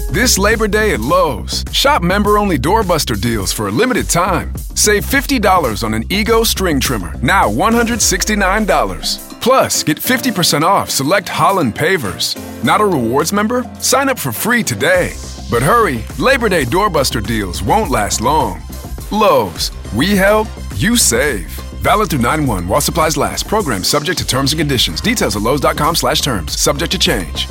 This Labor Day at Lowe's, shop member-only doorbuster deals for a limited time. Save $50 on an Ego string trimmer, now $169. Plus, get 50% off select Holland pavers. Not a rewards member? Sign up for free today. But hurry, Labor Day doorbuster deals won't last long. Lowe's, we help, you save. Valid through 9/1 while supplies last. Program subject to terms and conditions. Details at lowes.com/terms. Subject to change.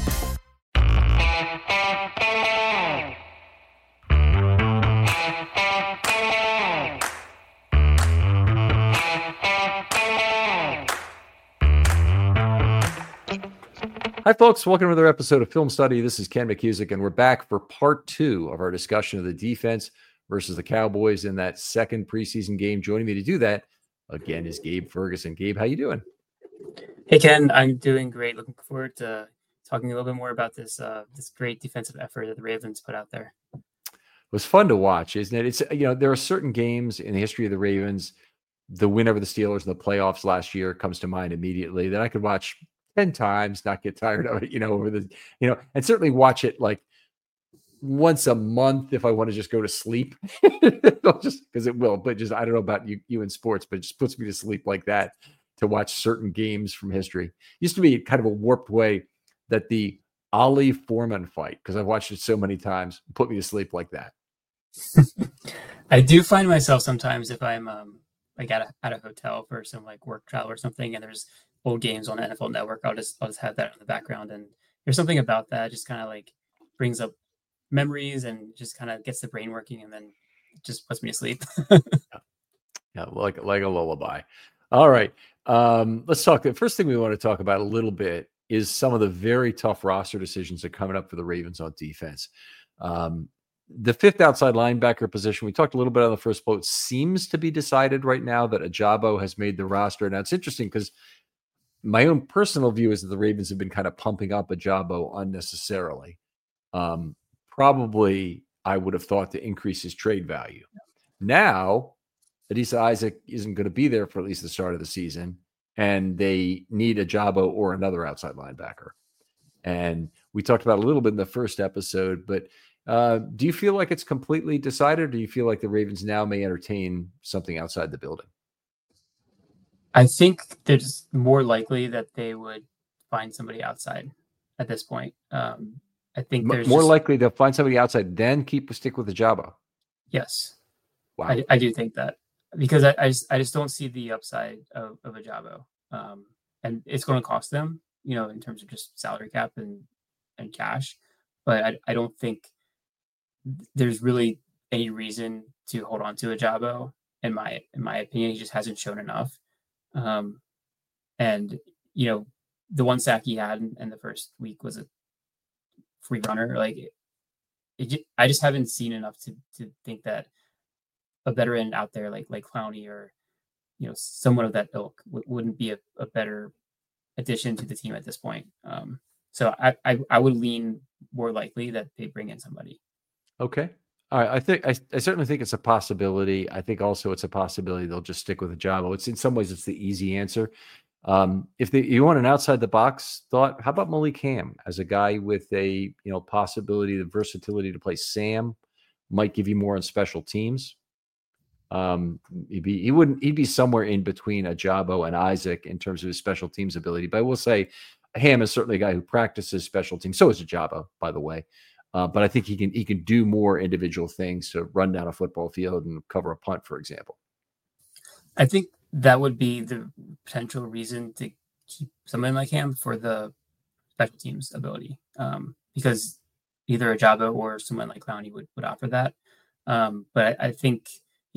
Hi, folks. Welcome to another episode of Film Study. This is Ken McCusick, and we're back for part 2 of our discussion of the defense versus the Cowboys in that second preseason game. Joining me to do that, again, is Gabe Ferguson. Gabe, how you doing? Hey, Ken. I'm doing great. Looking forward to talking a little bit more about this great defensive effort that the Ravens put out there. It was fun to watch, isn't it? It's there are certain games in the history of the Ravens. The win over the Steelers in the playoffs last year comes to mind immediately. That I could watch 10 times, not get tired of it, over the, and certainly watch it like once a month if I want to just go to sleep, just because it will. But just, I don't know about you in sports, but it just puts me to sleep like that to watch certain games from history. Used to be kind of a warped way that the Ali Foreman fight, because I've watched it so many times, put me to sleep like that. I do find myself sometimes if I'm like at a hotel for some like work travel or something, and there's old games on NFL Network, I'll just have that in the background, and there's something about that just kind of like brings up memories and just kind of gets the brain working, and then just puts me to sleep. Yeah, like a lullaby. All right, let's talk. The first thing we want to talk about a little bit is some of the very tough roster decisions that are coming up for the Ravens on defense. The fifth outside linebacker position, we talked a little bit on the first quote, seems to be decided right now that Ajabo has made the roster. Now, it's interesting because my own personal view is that the Ravens have been kind of pumping up Ajabo unnecessarily. Probably, I would have thought to increase his trade value. Now, Adisa Isaac isn't going to be there for at least the start of the season, and they need Ajabo or another outside linebacker. And we talked about it a little bit in the first episode, but do you feel like it's completely decided, or do you feel like the Ravens now may entertain something outside the building? I think there's more likely that they would find somebody outside at this point. I think there's more likely they'll find somebody outside than stick with Ajabo. Yes. Wow. I do think that, because I just don't see the upside of Ajabo. And it's going to cost them, in terms of just salary cap and cash. But I don't think there's really any reason to hold on to Ajabo. In my opinion, he just hasn't shown enough. And the one sack he had in the first week was a free runner. Like I just haven't seen enough to think that a veteran out there like Clowney or someone of that ilk wouldn't be a better addition to the team at this point. So I would lean more likely that they bring in somebody. Okay. All right. I certainly think it's a possibility. I think also it's a possibility they'll just stick with Ajabo. It's in some ways it's the easy answer. If you want an outside the box thought, how about Malik Ham as a guy with a possibility, the versatility to play Sam, might give you more on special teams. He'd be somewhere in between Ajabo and Isaac in terms of his special teams ability. But I will say Ham is certainly a guy who practices special teams. So is Ajabo, by the way. But I think he can do more individual things to run down a football field and cover a punt, for example. I think that would be the potential reason to keep someone like him for the special teams ability, because either Ajabo or someone like Clowney would offer that. But I think,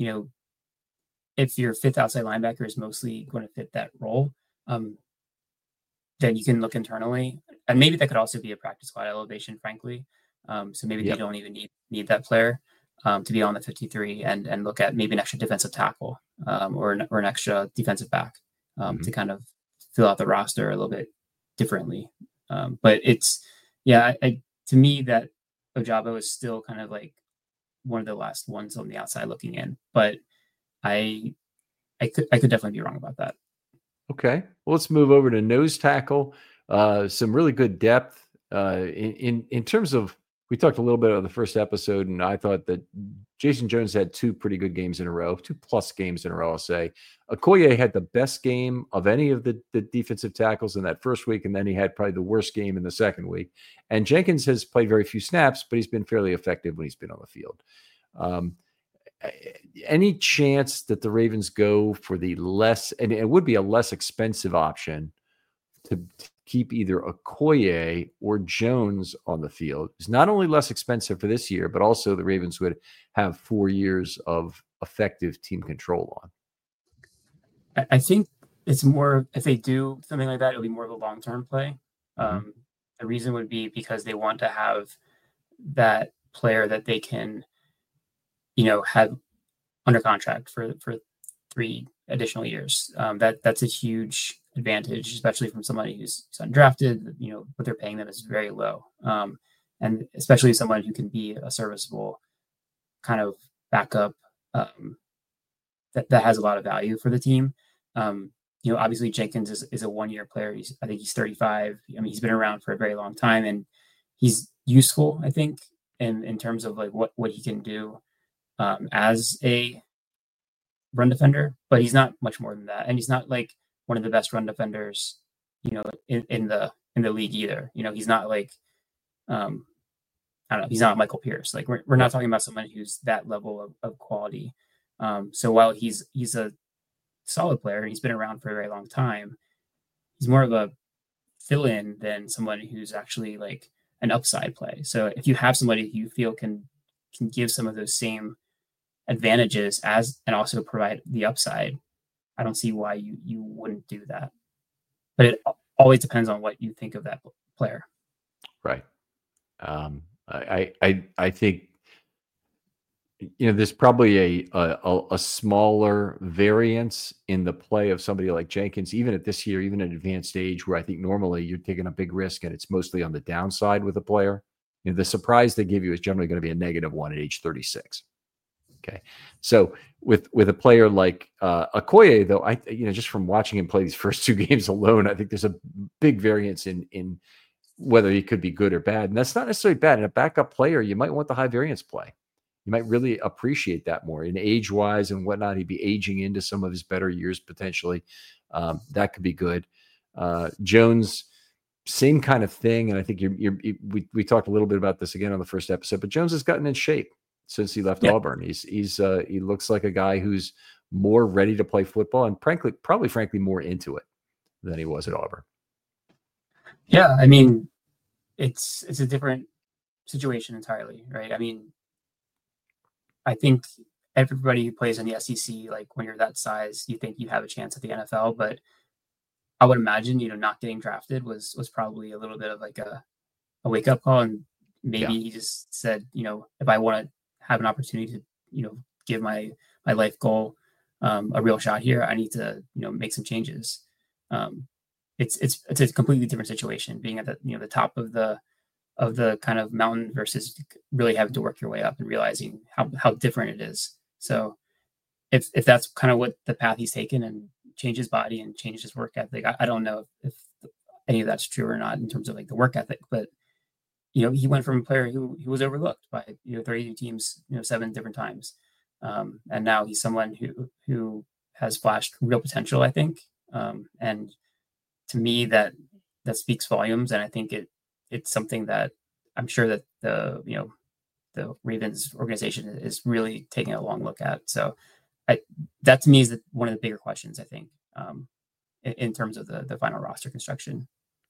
if your fifth outside linebacker is mostly going to fit that role, then you can look internally. And maybe that could also be a practice squad elevation, frankly. So maybe they don't even need that player to be on the 53 and look at maybe an extra defensive tackle or an extra defensive back to kind of fill out the roster a little bit differently. But it's, to me, that Ajabo is still kind of like one of the last ones on the outside looking in. But I could definitely be wrong about that. Okay. Well, let's move over to nose tackle. Some really good depth in terms of we talked a little bit on the first episode, and I thought that Jason Jones had 2 pretty good games in a row, 2+ games in a row, I'll say. Okoye had the best game of any of the defensive tackles in that first week, and then he had probably the worst game in the second week. And Jenkins has played very few snaps, but he's been fairly effective when he's been on the field. Any chance that the Ravens go for the less, and it would be a less expensive option to keep either Okoye or Jones on the field, is not only less expensive for this year, but also the Ravens would have 4 years of effective team control on? I think it's more, if they do something like that, it'll be more of a long-term play. The reason would be because they want to have that player that they can, have under contract for 3 additional years. That's a huge advantage, especially from somebody who's undrafted. What they're paying them is very low, and especially someone who can be a serviceable kind of backup that has a lot of value for the team. Obviously Jenkins is a 1-year player. I think he's 35. I mean, he's been around for a very long time, and he's useful, I think, in terms of like what he can do as a run defender, but he's not much more than that. And he's not like one of the best run defenders, in the league either. He's not like, I don't know, he's not Michael Pierce. Like we're not talking about someone who's that level of quality. So while he's a solid player and he's been around for a very long time, he's more of a fill-in than someone who's actually like an upside play. So if you have somebody who you feel can give some of those same advantages and also provide the upside, I don't see why you wouldn't do that. But it always depends on what you think of that player. Right. I think there's probably a smaller variance in the play of somebody like Jenkins, even at this year, even at advanced age, where I think normally you're taking a big risk and it's mostly on the downside with a player. The surprise they give you is generally going to be a -1 at age 36. Okay. So with a player like Okoye, though, just from watching him play these first 2 games alone, I think there's a big variance in whether he could be good or bad. And that's not necessarily bad. In a backup player, you might want the high variance play. You might really appreciate that more in age-wise and whatnot. He'd be aging into some of his better years potentially. That could be good. Jones, same kind of thing. And I think we talked a little bit about this again on the first episode, but Jones has gotten in shape since he left Auburn. He looks like a guy who's more ready to play football and frankly more into it than he was at Auburn. Yeah, I mean, it's a different situation entirely, right? I mean, I think everybody who plays in the SEC, like when you're that size, you think you have a chance at the NFL, but I would imagine, not getting drafted was probably a little bit of like a wake up call. And maybe he just said, if I want to have an opportunity to, give my life goal a real shot here, I need to, make some changes. It's a completely different situation being at the top of the kind of mountain versus really having to work your way up and realizing how different it is. So if that's kind of what the path he's taken and change his body and change his work ethic, I don't know if any of that's true or not in terms of like the work ethic, but he went from a player who was overlooked by 32 teams 7 different times, and now he's someone who has flashed real potential, I think, and to me that speaks volumes. And I think it's something that I'm sure that the Ravens organization is really taking a long look at. So that to me is one of the bigger questions, I think, in terms of the final roster construction.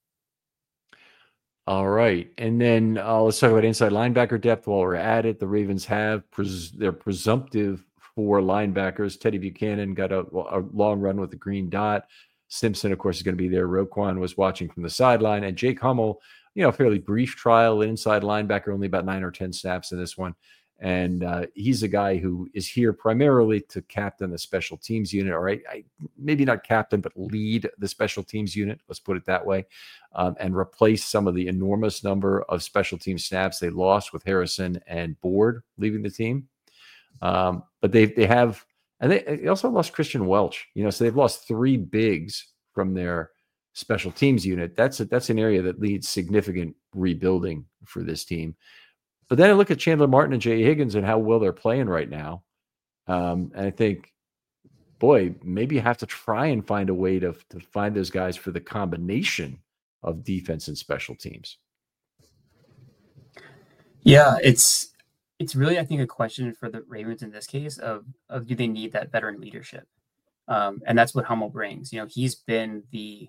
All right. And then let's talk about inside linebacker depth while we're at it. The Ravens have their presumptive 4 linebackers. Teddy Buchanan got a long run with the green dot. Simpson, of course, is going to be there. Roquan was watching from the sideline. And Jake Hummel, fairly brief trial inside linebacker, only about 9 or 10 snaps in this one. And he's a guy who is here primarily to captain the special teams unit, or maybe not captain, but lead the special teams unit. Let's put it that way, and replace some of the enormous number of special team snaps they lost with Harrison and Board leaving the team. But they have, and they also lost Christian Welch. So they've lost 3 bigs from their special teams unit. That's an area that needs significant rebuilding for this team. But then I look at Chandler Martin and Jay Higgins and how well they're playing right now. And I think, boy, maybe you have to try and find a way to find those guys for the combination of defense and special teams. Yeah, it's really, I think, a question for the Ravens in this case of do they need that veteran leadership? And that's what Hummel brings. He's been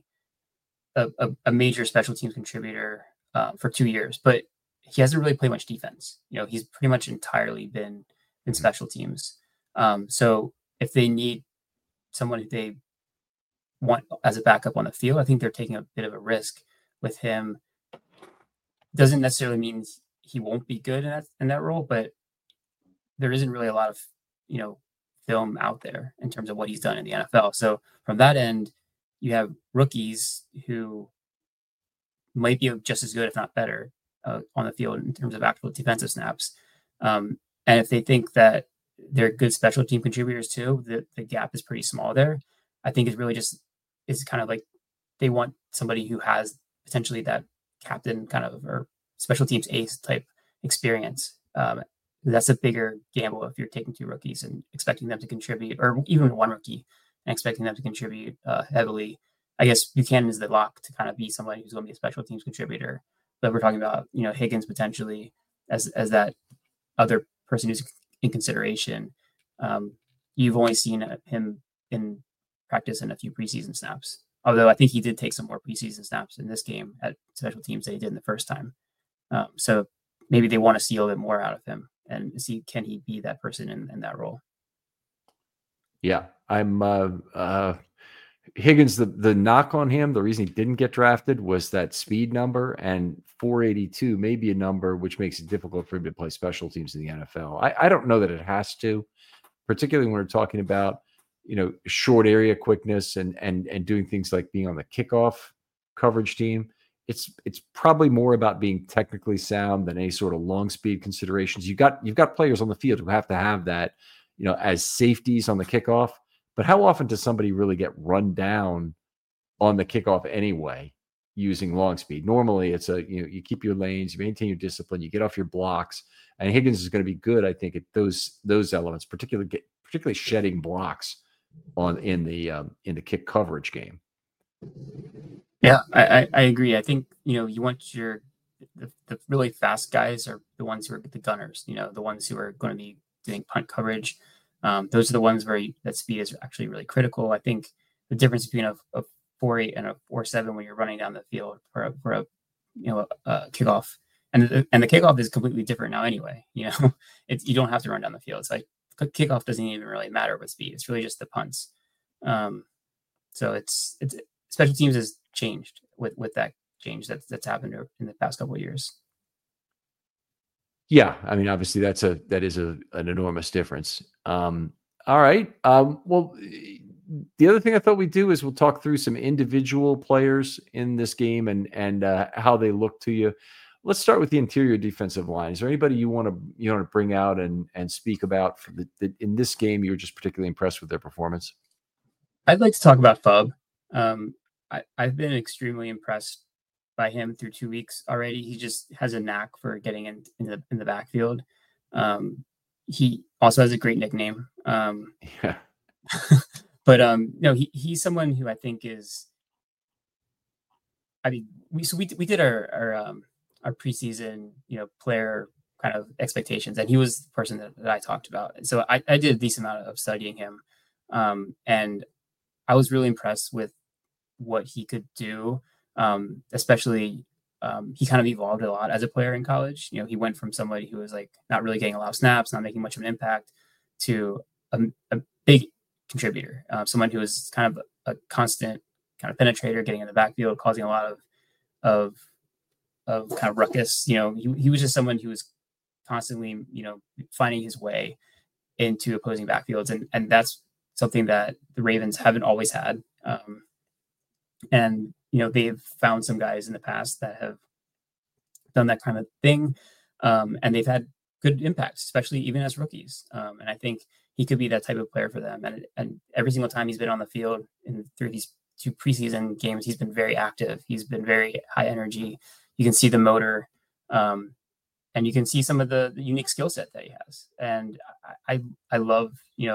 a major special teams contributor for 2 years, but he hasn't really played much defense. He's pretty much entirely been in special teams. So if they need someone who they want as a backup on the field, I think they're taking a bit of a risk with him. Doesn't necessarily mean he won't be good in that role, but there isn't really a lot of, film out there in terms of what he's done in the NFL. So from that end, you have rookies who might be just as good, if not better, on the field in terms of actual defensive snaps. And if they think that they're good special team contributors too, the gap is pretty small there. I think it's kind of like they want somebody who has potentially that captain kind of or special teams ace type experience. That's a bigger gamble if you're taking 2 rookies and expecting them to contribute, or even 1 rookie and expecting them to contribute heavily. I guess Buchanan is the lock to kind of be somebody who's going to be a special teams contributor. But we're talking about, Higgins potentially as that other person who's in consideration. You've only seen him in practice in a few preseason snaps. Although I think he did take some more preseason snaps in this game at special teams than he did in the first time. So maybe they want to see a little bit more out of him and see, can he be that person in that role? Yeah, I'm Higgins. The knock on him, the reason he didn't get drafted was that speed number, and 482 may be a number which makes it difficult for him to play special teams in the NFL. I don't know that it has to, particularly when we're talking about, short area quickness and doing things like being on the kickoff coverage team. It's probably more about being technically sound than any sort of long speed considerations. You've got players on the field who have to have that, as safeties on the kickoff. But how often does somebody really get run down on the kickoff anyway using long speed? Normally it's you keep your lanes, you maintain your discipline, you get off your blocks, and Higgins is going to be good, I think, at those elements, particularly shedding blocks in the kick coverage game. Yeah, I agree. I think, you want the really fast guys are the ones who are the gunners, the ones who are going to be doing punt coverage. Those are the ones where that speed is actually really critical. I think the difference between a 4.8 and a 4.7 when you're running down the field for a kickoff, and the kickoff is completely different now anyway. You don't have to run down the field. It's like kickoff doesn't even really matter with speed. It's really just the punts. So it's special teams has changed with that change that's happened in the past couple of years. Yeah, I mean, obviously that is an enormous difference. All right. Well, the other thing I thought we'd do is we'll talk through some individual players in this game and how they look to you. Let's start with the interior defensive line. Is there anybody you want to bring out and speak about for in this game you were just particularly impressed with their performance? I'd like to talk about Fubb. I've been extremely impressed by him through 2 weeks already. He just has a knack for getting in the backfield. He also has a great nickname. Yeah. But no, he's someone who I think is. I mean, we did our preseason player kind of expectations, and he was the person that I talked about. So I did a decent amount of studying him, and I was really impressed with what he could do. Especially he kind of evolved a lot as a player in college. He went from somebody who was like not really getting a lot of snaps, not making much of an impact, to a big contributor, someone who was kind of a constant kind of penetrator, getting in the backfield, causing a lot of kind of ruckus. He was just someone who was constantly, finding his way into opposing backfields. And that's something that the Ravens haven't always had. And they've found some guys in the past that have done that kind of thing. And they've had good impacts, especially even as rookies. And I think he could be that type of player for them. And every single time he's been on the field through these 2 preseason games, he's been very active. He's been very high energy. You can see the motor. and you can see some of the unique skill set that he has. And I love,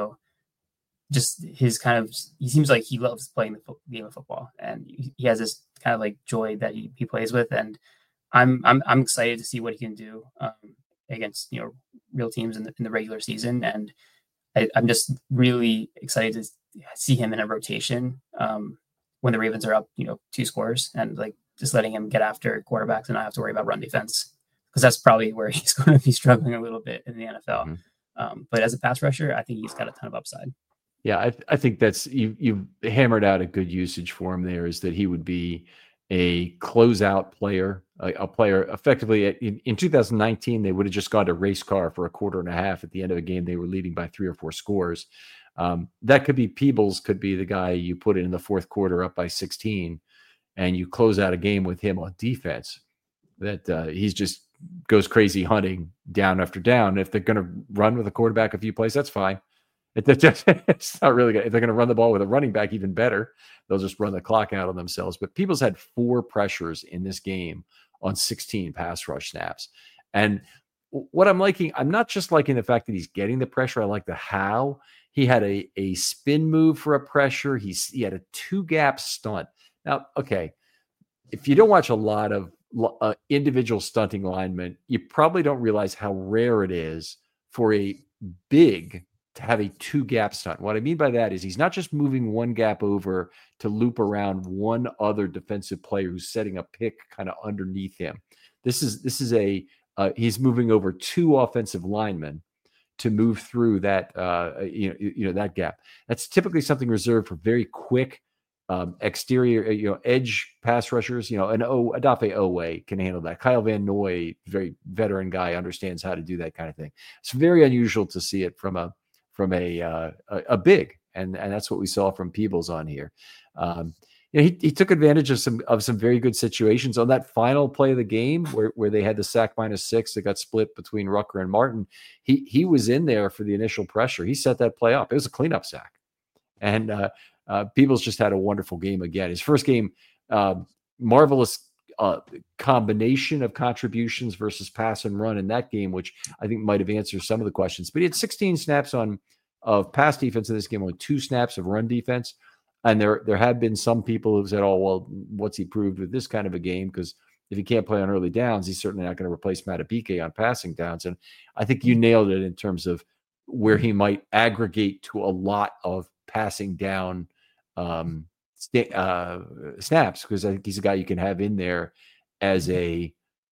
just his kind of, he seems like he loves playing the game of football, and he has this kind of like joy that he plays with. And I'm excited to see what he can do against, real teams in the regular season. And I'm just really excited to see him in a rotation when the Ravens are up, 2 scores, and like just letting him get after quarterbacks and not have to worry about run defense, because that's probably where he's going to be struggling a little bit in the NFL. But as a pass rusher, I think he's got a ton of upside. Yeah, I think that's you've hammered out a good usage for him there, is that he would be a closeout player, a player effectively in 2019, they would have just gone to race car for a quarter and a half at the end of a game. They were leading by 3 or 4 scores. That could be Peebles, could be the guy you put in the fourth quarter up by 16, and you close out a game with him on defense. That he's just goes crazy hunting down after down. If they're going to run with a quarterback a few plays, that's fine. It's not really good. If they're going to run the ball with a running back, even better. They'll just run the clock out on themselves. But Peebles had 4 pressures in this game on 16 pass rush snaps. And what I'm liking, I'm not just liking the fact that he's getting the pressure. I like the how. He had a spin move for a pressure. He had a 2-gap stunt. Now, okay, if you don't watch a lot of individual stunting linemen, you probably don't realize how rare it is for a big to have a 2-gap stunt. What I mean by that is he's not just moving 1 gap over to loop around one other defensive player who's setting a pick kind of underneath him. This is he's moving over 2 offensive linemen to move through that that gap. That's typically something reserved for very quick exterior edge pass rushers. Odafe Owe can handle that. Kyle Van Noy, very veteran guy, understands how to do that kind of thing. It's very unusual to see it from a big, and that's what we saw from Peebles on here. He took advantage of some very good situations on that final play of the game where they had the sack -6 that got split between Rucker and Martin. He was in there for the initial pressure. He set that play up. It was a cleanup sack, and Peebles just had a wonderful game again. His first game, marvelous combination of contributions versus pass and run in that game, which I think might have answered some of the questions. But he had 16 snaps of pass defense in this game, only 2 snaps of run defense. And there have been some people who've said, "Oh, well, what's he proved with this kind of a game? Because if he can't play on early downs, he's certainly not going to replace Madubuike on passing downs." And I think you nailed it in terms of where he might aggregate to a lot of passing down snaps, because I think he's a guy you can have in there as a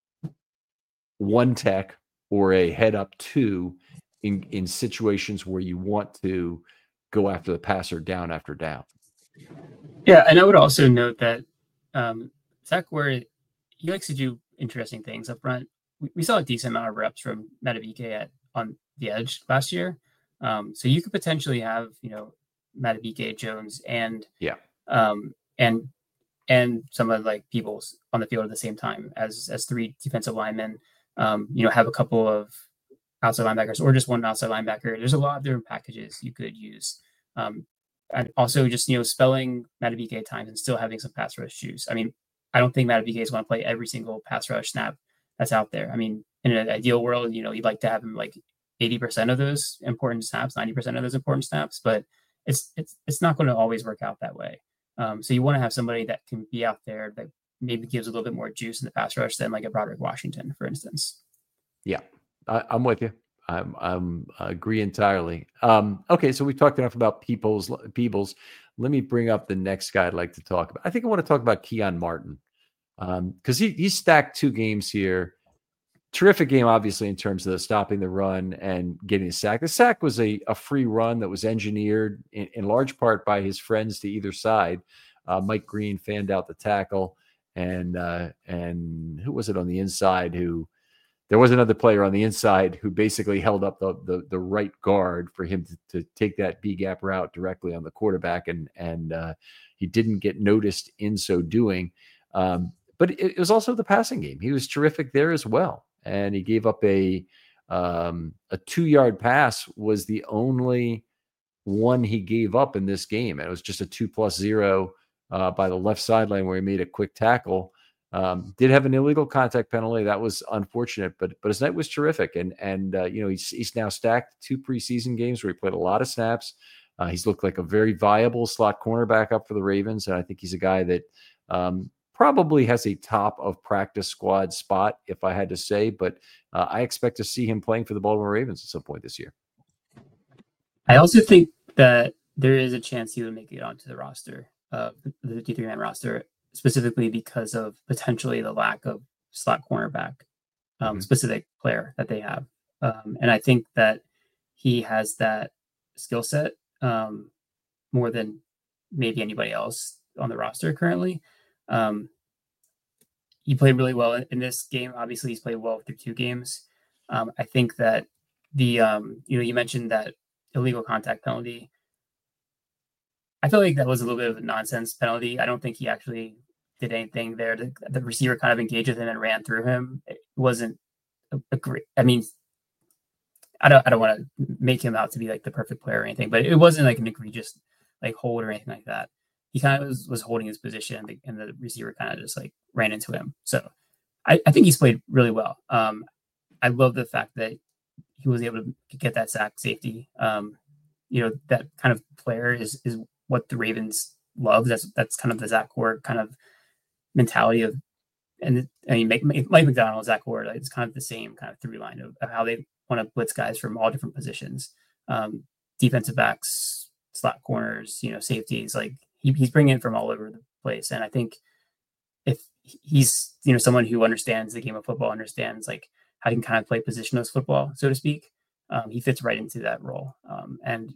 1 tech or a head up 2 in situations where you want to go after the passer down after down. Yeah, and I would also note that Zach Ware, he likes to do interesting things up front. We saw a decent amount of reps from Madubuike on the edge last year. So you could potentially have, Madubuike, Jones, and some of like Peebles on the field at the same time as 3 defensive linemen. Have a couple of outside linebackers or just 1 outside linebacker. There's a lot of different packages you could use. And also just, spelling Madubuike at times and still having some pass rush juice. I mean, I don't think Madubuike is going to play every single pass rush snap that's out there. I mean, in an ideal world, you'd like to have him like 80% of those important snaps, 90% of those important snaps, but it's not going to always work out that way. So you want to have somebody that can be out there that maybe gives a little bit more juice in the pass rush than like a Broderick Washington, for instance. Yeah, I'm with you. I agree entirely. Okay, so we talked enough about Peebles. Let me bring up the next guy I'd like to talk about. I think I want to talk about Keon Martin, because he stacked 2 games here. Terrific game, obviously, in terms of stopping the run and getting a sack. The sack was a free run that was engineered in large part by his friends to either side. Mike Green fanned out the tackle, and who was it on the inside who? There was another player on the inside who basically held up the right guard for him to take that B-gap route directly on the quarterback, and he didn't get noticed in so doing. But it was also the passing game. He was terrific there as well, and he gave up a 2-yard pass was the only one he gave up in this game. And it was just a 2+0 by the left sideline where he made a quick tackle. Did have an illegal contact penalty. That was unfortunate, but his night was terrific. And he's now stacked 2 preseason games where he played a lot of snaps. He's looked like a very viable slot cornerback up for the Ravens. And I think he's a guy that probably has a top of practice squad spot, if I had to say, but I expect to see him playing for the Baltimore Ravens at some point this year. I also think that there is a chance he would make it onto the roster, the 53-man roster, specifically because of potentially the lack of slot cornerback specific player that they have. And I think that he has that skill set more than maybe anybody else on the roster currently. He played really well in this game. Obviously, he's played well through 2 games. I think that you mentioned that illegal contact penalty. I feel like that was a little bit of a nonsense penalty. I don't think he actually did anything there. The receiver kind of engaged with him and ran through him. It wasn't a great. I mean, I don't want to make him out to be like the perfect player or anything, but it wasn't like an egregious like hold or anything like that. He kind of was holding his position, and the receiver kind of just like ran into him. So I think he's played really well. I love the fact that he was able to get that sack safety. That kind of player is what the Ravens love. That's kind of the Zach Ward kind of mentality of, and I mean, Mike McDonald, Zach Ward, it's kind of the same kind of through line of how they want to blitz guys from all different positions, defensive backs, slot corners, safeties. Like he's bringing it from all over the place. And I think if he's, someone who understands the game of football, understands like how you can kind of play positionless football, so to speak, he fits right into that role. And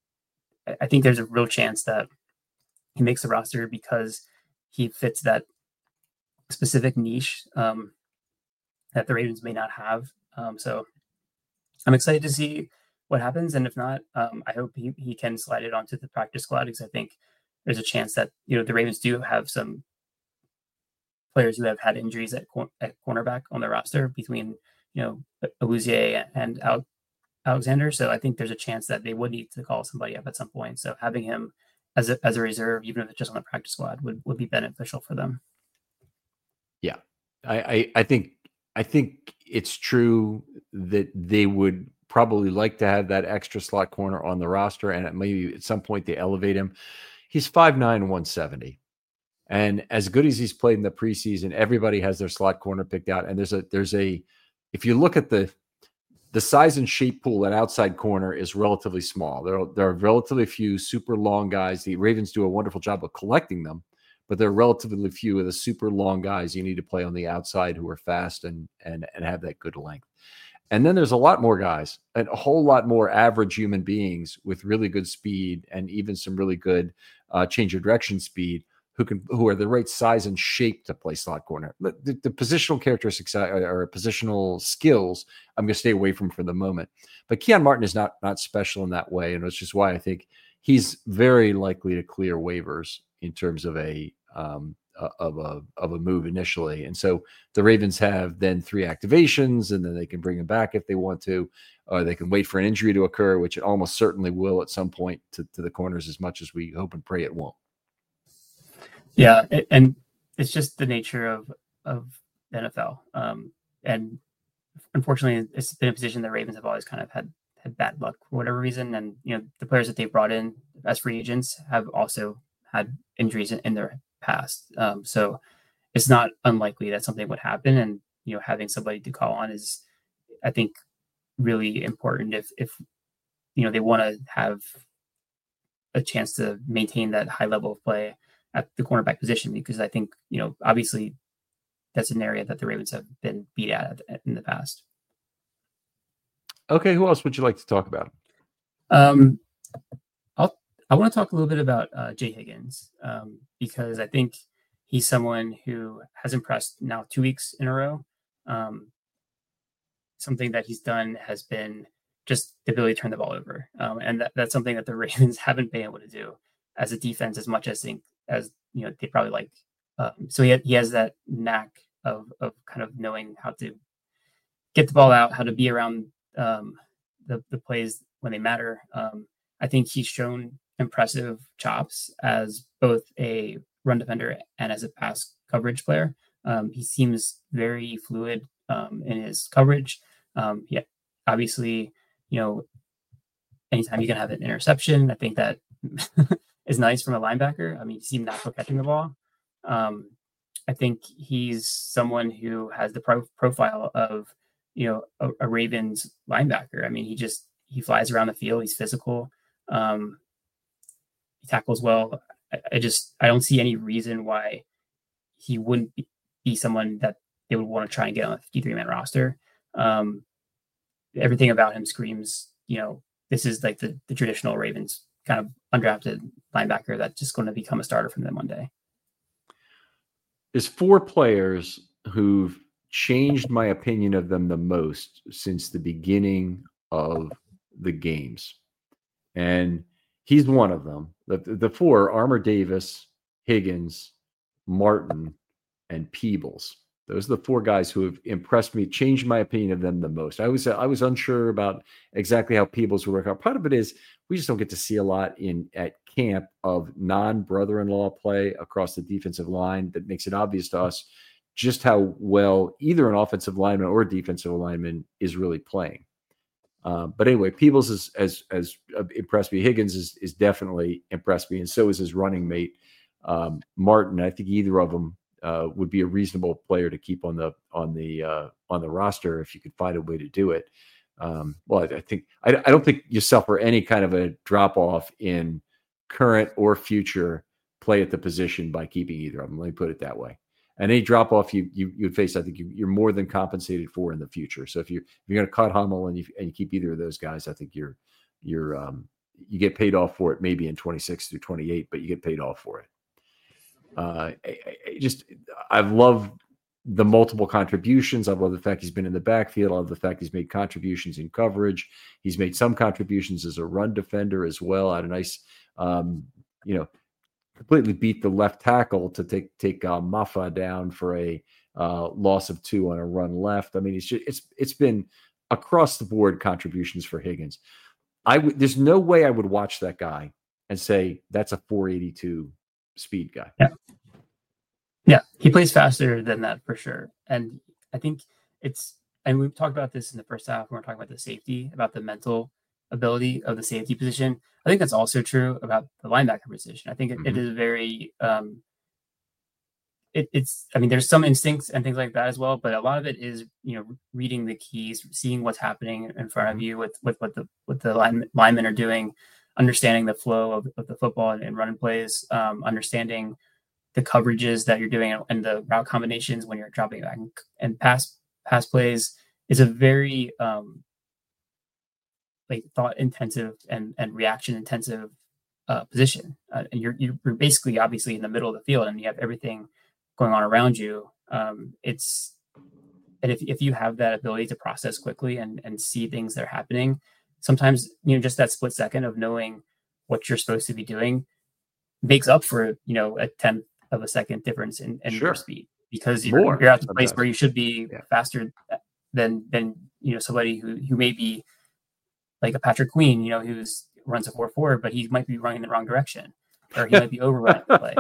I think there's a real chance that he makes the roster because he fits that specific niche that the Ravens may not have. So I'm excited to see what happens. And if not, I hope he can slide it onto the practice squad, because I think there's a chance that, the Ravens do have some players who have had injuries at cornerback on their roster between, Awuzie and Alexander. So I think there's a chance that they would need to call somebody up at some point. So having him as a reserve, even if it's just on the practice squad, would be beneficial for them. Yeah, I think it's true that they would probably like to have that extra slot corner on the roster, and maybe at some point they elevate him. He's 5'9", 170. And as good as he's played in the preseason, everybody has their slot corner picked out. And there's a if you look at the size and shape pool at outside corner is relatively small. There are relatively few super long guys. The Ravens do a wonderful job of collecting them, but there are relatively few of the super long guys you need to play on the outside who are fast and have that good length. And then there's a lot more guys, and a whole lot more average human beings with really good speed and even some really good change of direction speed who are the right size and shape to play slot corner. The positional characteristics or positional skills, I'm going to stay away from for the moment. But Keon Martin is not special in that way, and it's just why I think he's very likely to clear waivers in terms of a move initially. And so the Ravens have then 3 activations, and then they can bring him back if they want to, or they can wait for an injury to occur, which it almost certainly will at some point to the corners, as much as we hope and pray it won't. Yeah, and it's just the nature of the NFL. And unfortunately, it's been a position that Ravens have always kind of had bad luck for whatever reason. And, the players that they've brought in as free agents have also had injuries in their past. So it's not unlikely that something would happen. And, having somebody to call on is, I think, really important if they want to have a chance to maintain that high level of play at the cornerback position, because I think, obviously that's an area that the Ravens have been beat at in the past. Okay. Who else would you like to talk about? I want to talk a little bit about Jay Higgins, because I think he's someone who has impressed now 2 weeks in a row. Something that he's done has been just the ability to turn the ball over. And that's something that the Ravens haven't been able to do as a defense as much as they probably like. So he has that knack of kind of knowing how to get the ball out, how to be around the plays when they matter. I think he's shown impressive chops as both a run defender and as a pass coverage player. He seems very fluid in his coverage. Yeah, obviously, you know, anytime you can have an interception, I think that is nice from a linebacker. I mean, he seemed natural catching the ball. I think he's someone who has the profile of, you know, a Ravens linebacker. I mean, he flies around the field. He's physical. He tackles well. I don't see any reason why he wouldn't be someone that they would want to try and get on a 53-man roster. Everything about him screams, you know, this is like the traditional Ravens kind of undrafted linebacker that's just going to become a starter from them one day. There's 4 players who've changed my opinion of them the most since the beginning of the games. And he's one of them. The 4, Armour Davis, Higgins, Martin, and Peebles. Those are the 4 guys who have impressed me, changed my opinion of them the most. I was unsure about exactly how Peebles would work out. Part of it is we just don't get to see a lot at camp of non-brother-in-law play across the defensive line that makes it obvious to us just how well either an offensive lineman or a defensive lineman is really playing. But anyway, Peebles has impressed me. Higgins is definitely impressed me, and so is his running mate, Martin. I think either of them would be a reasonable player to keep on the roster if you could find a way to do it. Well, I don't think you suffer any kind of a drop off in current or future play at the position by keeping either of them. Let me put it that way. And any drop off you'd face, I think you're more than compensated for in the future. So if you're going to cut Hummel and you keep either of those guys, I think you get paid off for it maybe in 26 through 28, but you get paid off for it. I've loved the multiple contributions. I love the fact he's been in the backfield. I love the fact he's made contributions in coverage. He's made some contributions as a run defender as well. Had a nice, completely beat the left tackle to take Maffa down for a loss of 2 on a run left. I mean, it's been across the board contributions for Higgins. There's no way I would watch that guy and say that's a 482 speed guy. Yeah, he plays faster than that for sure. And I think and we've talked about this in the first half when we're talking about the safety, about the mental ability of the safety position. I think that's also true about the linebacker position. I think it is very, there's some instincts and things like that as well, but a lot of it is, reading the keys, seeing what's happening in front of you with what the linemen are doing, understanding the flow of the football and running plays, understanding the coverages that you're doing and the route combinations when you're dropping back and pass plays is a very thought intensive and reaction intensive position. And you're basically obviously in the middle of the field and you have everything going on around you. If you have that ability to process quickly and see things that are happening, sometimes, just that split second of knowing what you're supposed to be doing makes up for, a tenth of a second difference in your speed, because you're at the place where you should be faster than somebody who may be like a Patrick Queen, who's runs a 4.4, but he might be running in the wrong direction, or he might be overrunning the play.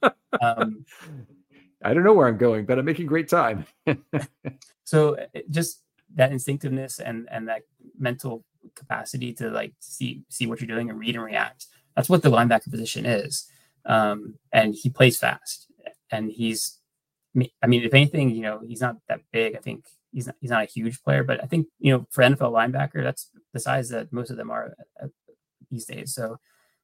I don't know where I'm going, but I'm making great time. So just that instinctiveness and that mental capacity to see what you're doing and read and react. That's what the linebacker position is. And he plays fast, and if anything, he's not that big. I think he's not a huge player, but I think, for NFL linebacker, that's the size that most of them are these days. So,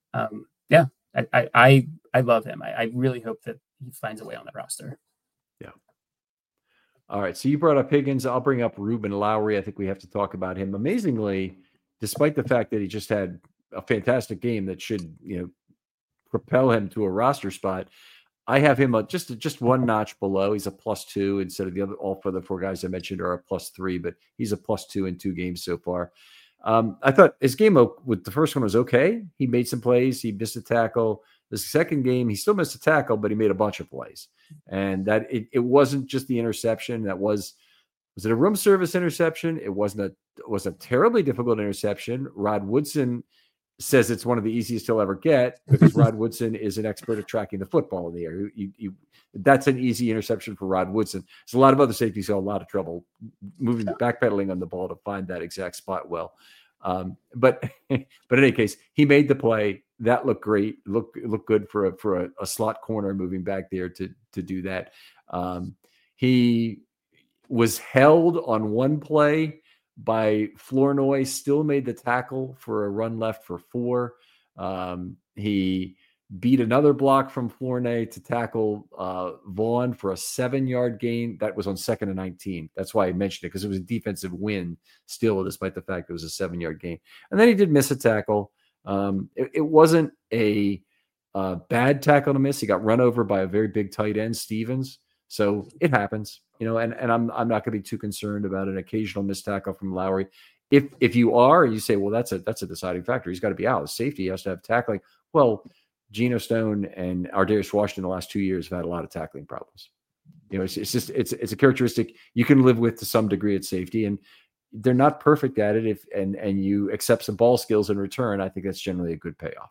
I love him. I really hope that he finds a way on the roster. Yeah. All right. So you brought up Higgins. I'll bring up Ruben Lowry. I think we have to talk about him. Amazingly, despite the fact that he just had a fantastic game that should, propel him to a roster spot, I have him just one notch below. He's a +2 instead of all for the 4 guys I mentioned are a +3, but he's a +2 in 2 games so far. I thought his game with the first one was okay. He made some plays. He missed a tackle. The second game, he still missed a tackle, but he made a bunch of plays. And that it wasn't just the interception. That was it a room service interception? It wasn't a terribly difficult interception. Rod Woodson says it's one of the easiest he'll ever get because Rod Woodson is an expert at tracking the football in the air. That's an easy interception for Rod Woodson. There's a lot of other safeties who have a lot of trouble backpedaling on the ball to find that exact spot well. But in any case, he made the play. That looked great. Looked good for a slot corner moving back there to do that. He was held on one play by Flournoy, still made the tackle for a run left for 4. He beat another block from Flournoy to tackle Vaughn for a 7-yard gain. That was on 2nd and 19. That's why I mentioned it, because it was a defensive win still, despite the fact it was a 7-yard gain. And then he did miss a tackle. It wasn't a bad tackle to miss. He got run over by a very big tight end, Stevens. So it happens, and I'm not going to be too concerned about an occasional missed tackle from Lowry. If you are, you say, well, that's a deciding factor. He's got to be out. Safety has to have tackling. Well, Geno Stone and Ardarius Washington the last 2 years have had a lot of tackling problems. It's a characteristic you can live with to some degree at safety, and they're not perfect at it. And you accept some ball skills in return, I think that's generally a good payoff.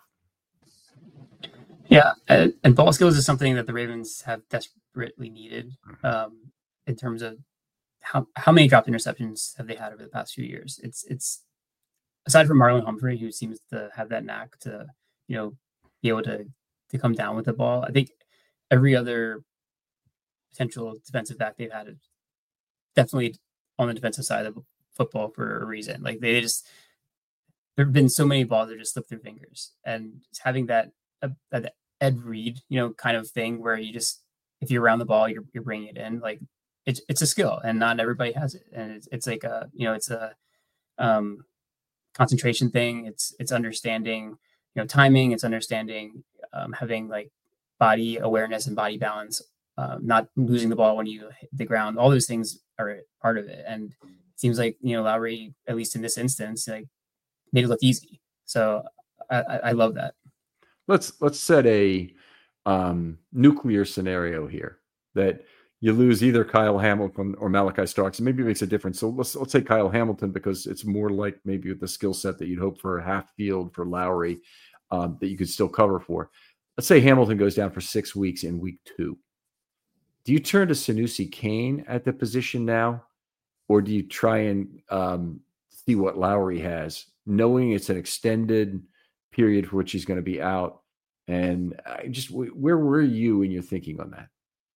Yeah, and ball skills is something that the Ravens have desperately needed in terms of how many dropped interceptions have they had over the past few years. It's aside from Marlon Humphrey, who seems to have that knack to be able to come down with the ball. I think every other potential defensive back they've had is definitely on the defensive side of football for a reason. Like there have been so many balls that just slip through fingers, and having that Ed Reed, kind of thing where you just, if you're around the ball, you're bringing it in. Like it's a skill, and not everybody has it. And it's like it's a concentration thing. It's understanding, timing. It's understanding having like body awareness and body balance, not losing the ball when you hit the ground. All those things are part of it. And it seems like Lowry, at least in this instance, like made it look easy. So I love that. Let's set a nuclear scenario here that you lose either Kyle Hamilton or Malachi Starks. Maybe it makes a difference. So let's say Kyle Hamilton, because it's more like maybe with the skill set that you'd hope for a half field for Lowry that you could still cover for. Let's say Hamilton goes down for 6 weeks in week 2. Do you turn to Sanusi Kane at the position now, or do you try and see what Lowry has, knowing it's an extended period for which he's going to be out? And where were you in your thinking on that?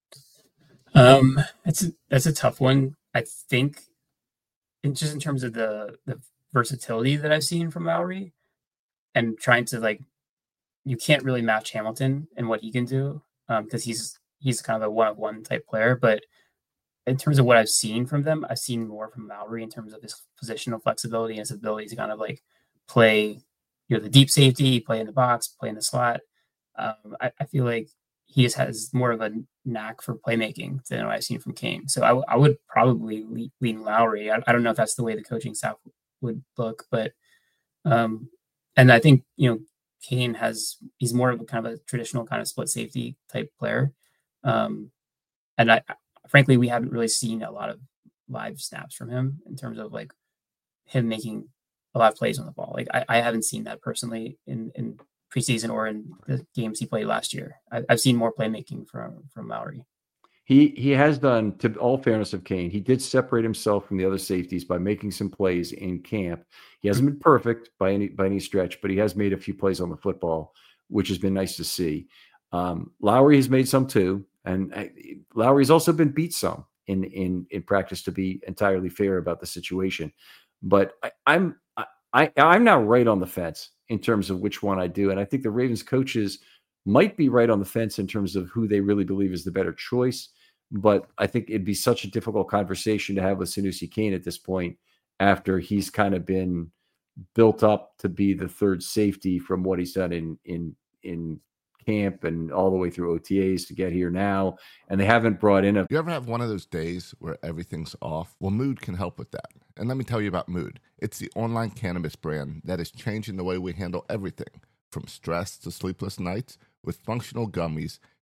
That's a tough one. I think in terms of the versatility that I've seen from Lowry, and trying to you can't really match Hamilton and what he can do because he's kind of a one-of-one type player. But in terms of what I've seen from them, I've seen more from Lowry in terms of his positional flexibility and his ability to kind of play the deep safety, play in the box, play in the slot. I feel like he just has more of a knack for playmaking than what I've seen from Kane. So I would probably lean Lowry. I don't know if that's the way the coaching staff would look, but and I think Kane he's more of a kind of a traditional kind of split safety type player, and frankly we haven't really seen a lot of live snaps from him in terms of him making a lot of plays on the ball. I haven't seen that personally in preseason or in the games he played last year. I've seen more playmaking from Lowry. He has done, to all fairness of Kane, he did separate himself from the other safeties by making some plays in camp. He hasn't been perfect by any stretch, but he has made a few plays on the football, which has been nice to see. Lowry has made some too, and Lowry's also been beat some in practice, to be entirely fair about the situation. But I'm now right on the fence in terms of which one I do. And I think the Ravens coaches might be right on the fence in terms of who they really believe is the better choice. But I think it'd be such a difficult conversation to have with Sanusi Kane at this point, after he's kind of been built up to be the third safety from what he's done in camp and all the way through OTAs to get here now. And they haven't brought in You ever have one of those days where everything's off? Well, Mood can help with that. And let me tell you about Mood. It's the online cannabis brand that is changing the way we handle everything, from stress to sleepless nights, with functional gummies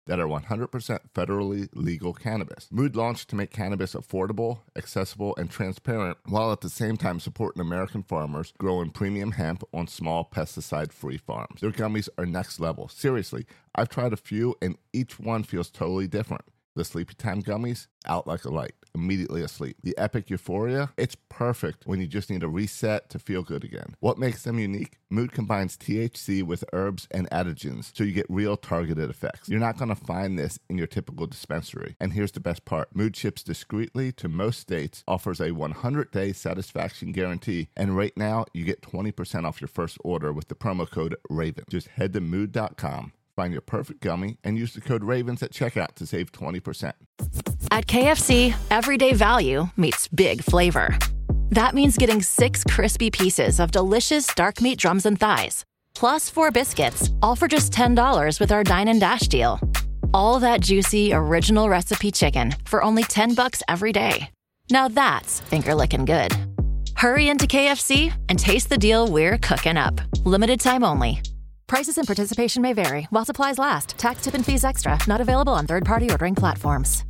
that are 100% federally legal cannabis. Mood launched to make cannabis affordable, accessible, and transparent, while at the same time supporting American farmers growing premium hemp on small pesticide-free farms. Their gummies are next level. Seriously, I've tried a few, and each one feels totally different. The Sleepy Time gummies, out like a light, immediately asleep. The Epic Euphoria, it's perfect when you just need a reset to feel good again. What makes them unique? Mood combines THC with herbs and adaptogens, so you get real targeted effects. You're not going to find this in your typical dispensary. And here's the best part. Mood ships discreetly to most states, offers a 100-day satisfaction guarantee, and right now you get 20% off your first order with the promo code RAVEN. Just head to mood.com. Find your perfect gummy and use the code RAVENS at checkout to save 20%. At KFC, everyday value meets big flavor. That means getting 6 crispy pieces of delicious dark meat drums and thighs, plus 4 biscuits, all for just $10 with our Dine and Dash deal. All that juicy, original recipe chicken for only $10 every day. Now that's finger-licking good. Hurry into KFC and taste the deal we're cooking up. Limited time only. Prices and participation may vary while supplies last. Tax, tip, and fees extra. Not available on third-party ordering platforms.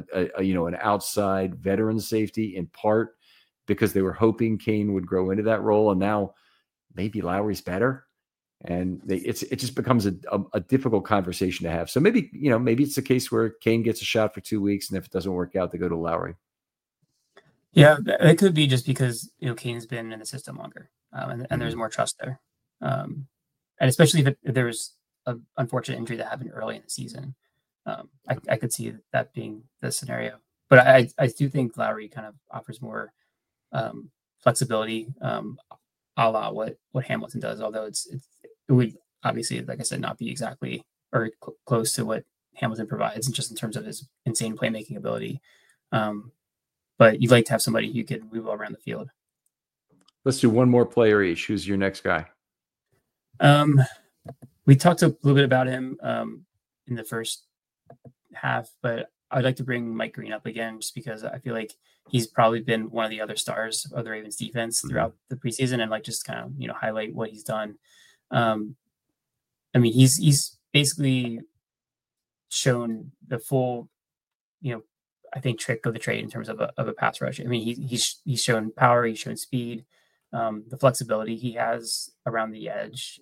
An outside veteran safety in part because they were hoping Kane would grow into that role, and now maybe Lowry's better, and it just becomes a difficult conversation to have. So maybe it's a case where Kane gets a shot for 2 weeks, and if it doesn't work out, they go to Lowry. Yeah, it could be just because Kane's been in the system longer, and there's more trust there. And especially if there was an unfortunate injury that happened early in the season, I could see that being the scenario. But I do think Lowry kind of offers more flexibility, a la what Hamilton does. Although it would obviously, like I said, not be exactly or close to what Hamilton provides, just in terms of his insane playmaking ability. But you'd like to have somebody who could move all around the field. Let's do one more player each. Who's your next guy? We talked a little bit about him in the first half, but I'd like to bring Mike Green up again, just because I feel like he's probably been one of the other stars of the Ravens defense throughout the preseason, and just kind of highlight what he's done. He's basically shown the full I think trick of the trade in terms of a pass rush. He's shown power, he's shown speed. The flexibility he has around the edge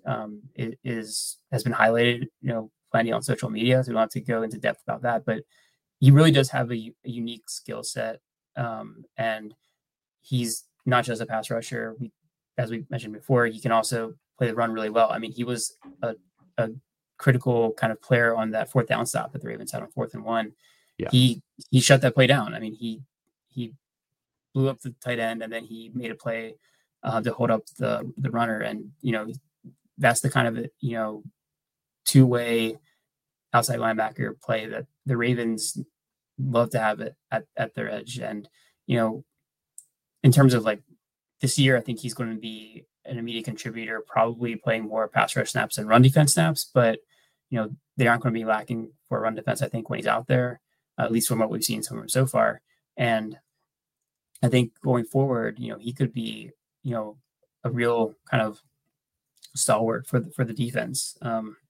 has been highlighted, plenty on social media. So we don't have to go into depth about that, but he really does have a unique skill set. And he's not just a pass rusher. As we mentioned before, he can also play the run really well. He was a critical kind of player on that 4th down stop that the Ravens had on 4th and 1. Yeah. He shut that play down. He blew up the tight end, and then he made a play to hold up the runner. And, that's the kind of, two-way outside linebacker play that the Ravens love to have it at their edge. And, in terms of this year, I think he's going to be an immediate contributor, probably playing more pass rush snaps than run defense snaps, but, they aren't going to be lacking for run defense, I think, when he's out there, at least from what we've seen from him so far. And I think going forward, he could be, a real kind of stalwart for the defense.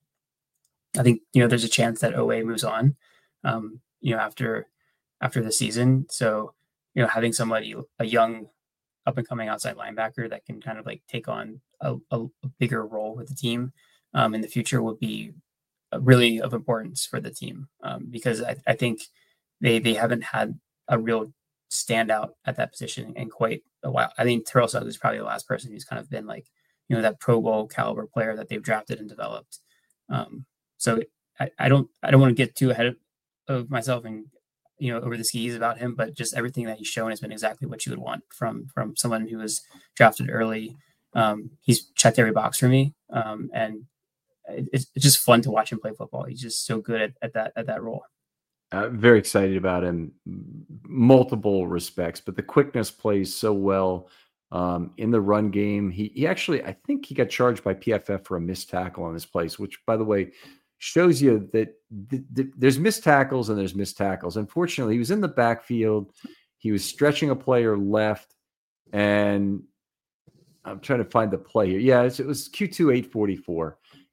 I think, there's a chance that OA moves on, after the season. So, having somebody, a young up and coming outside linebacker that can kind of take on a bigger role with the team in the future would be really of importance for the team, because I think they haven't had a real standout at that position in quite a while. I think Terrell Suggs is probably the last person who's kind of been that Pro Bowl caliber player that they've drafted and developed. So I don't want to get too ahead of myself and over the skis about him, but just everything that he's shown has been exactly what you would want from someone who was drafted early. He's checked every box for me, and it's just fun to watch him play football. He's just so good at that role. Very excited about him, multiple respects, but the quickness plays so well in the run game. He actually, I think he got charged by PFF for a missed tackle on this place, which, by the way, shows you that there's missed tackles and there's missed tackles. Unfortunately, he was in the backfield. He was stretching a player left, and I'm trying to find the play here. Yeah, it was Q2 844.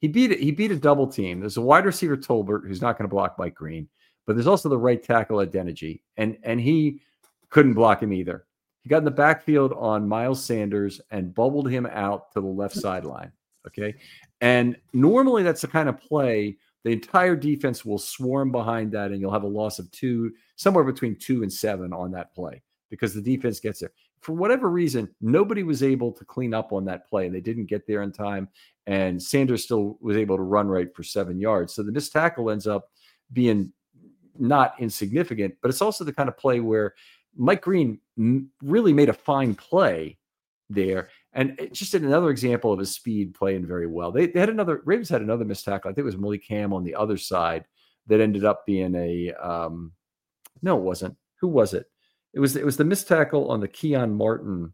he beat a double team. There's a wide receiver Tolbert who's not going to block Mike Green, but there's also the right tackle Adeniji, and he couldn't block him either. He got in the backfield on Miles Sanders and bubbled him out to the left sideline. Okay, and normally that's the kind of play the entire defense will swarm behind that, and you'll have a loss of somewhere between 2 and 7 on that play because the defense gets there. For whatever reason, nobody was able to clean up on that play, and they didn't get there in time. And Sanders still was able to run right for 7 yards. So the missed tackle ends up being not insignificant, but it's also the kind of play where Mike Green really made a fine play there. And it's just another example of his speed playing very well. Ravens had another missed tackle. I think it was Malik Cam on the other side that ended up being no, it wasn't. Who was it? It was the missed tackle on the Keon Martin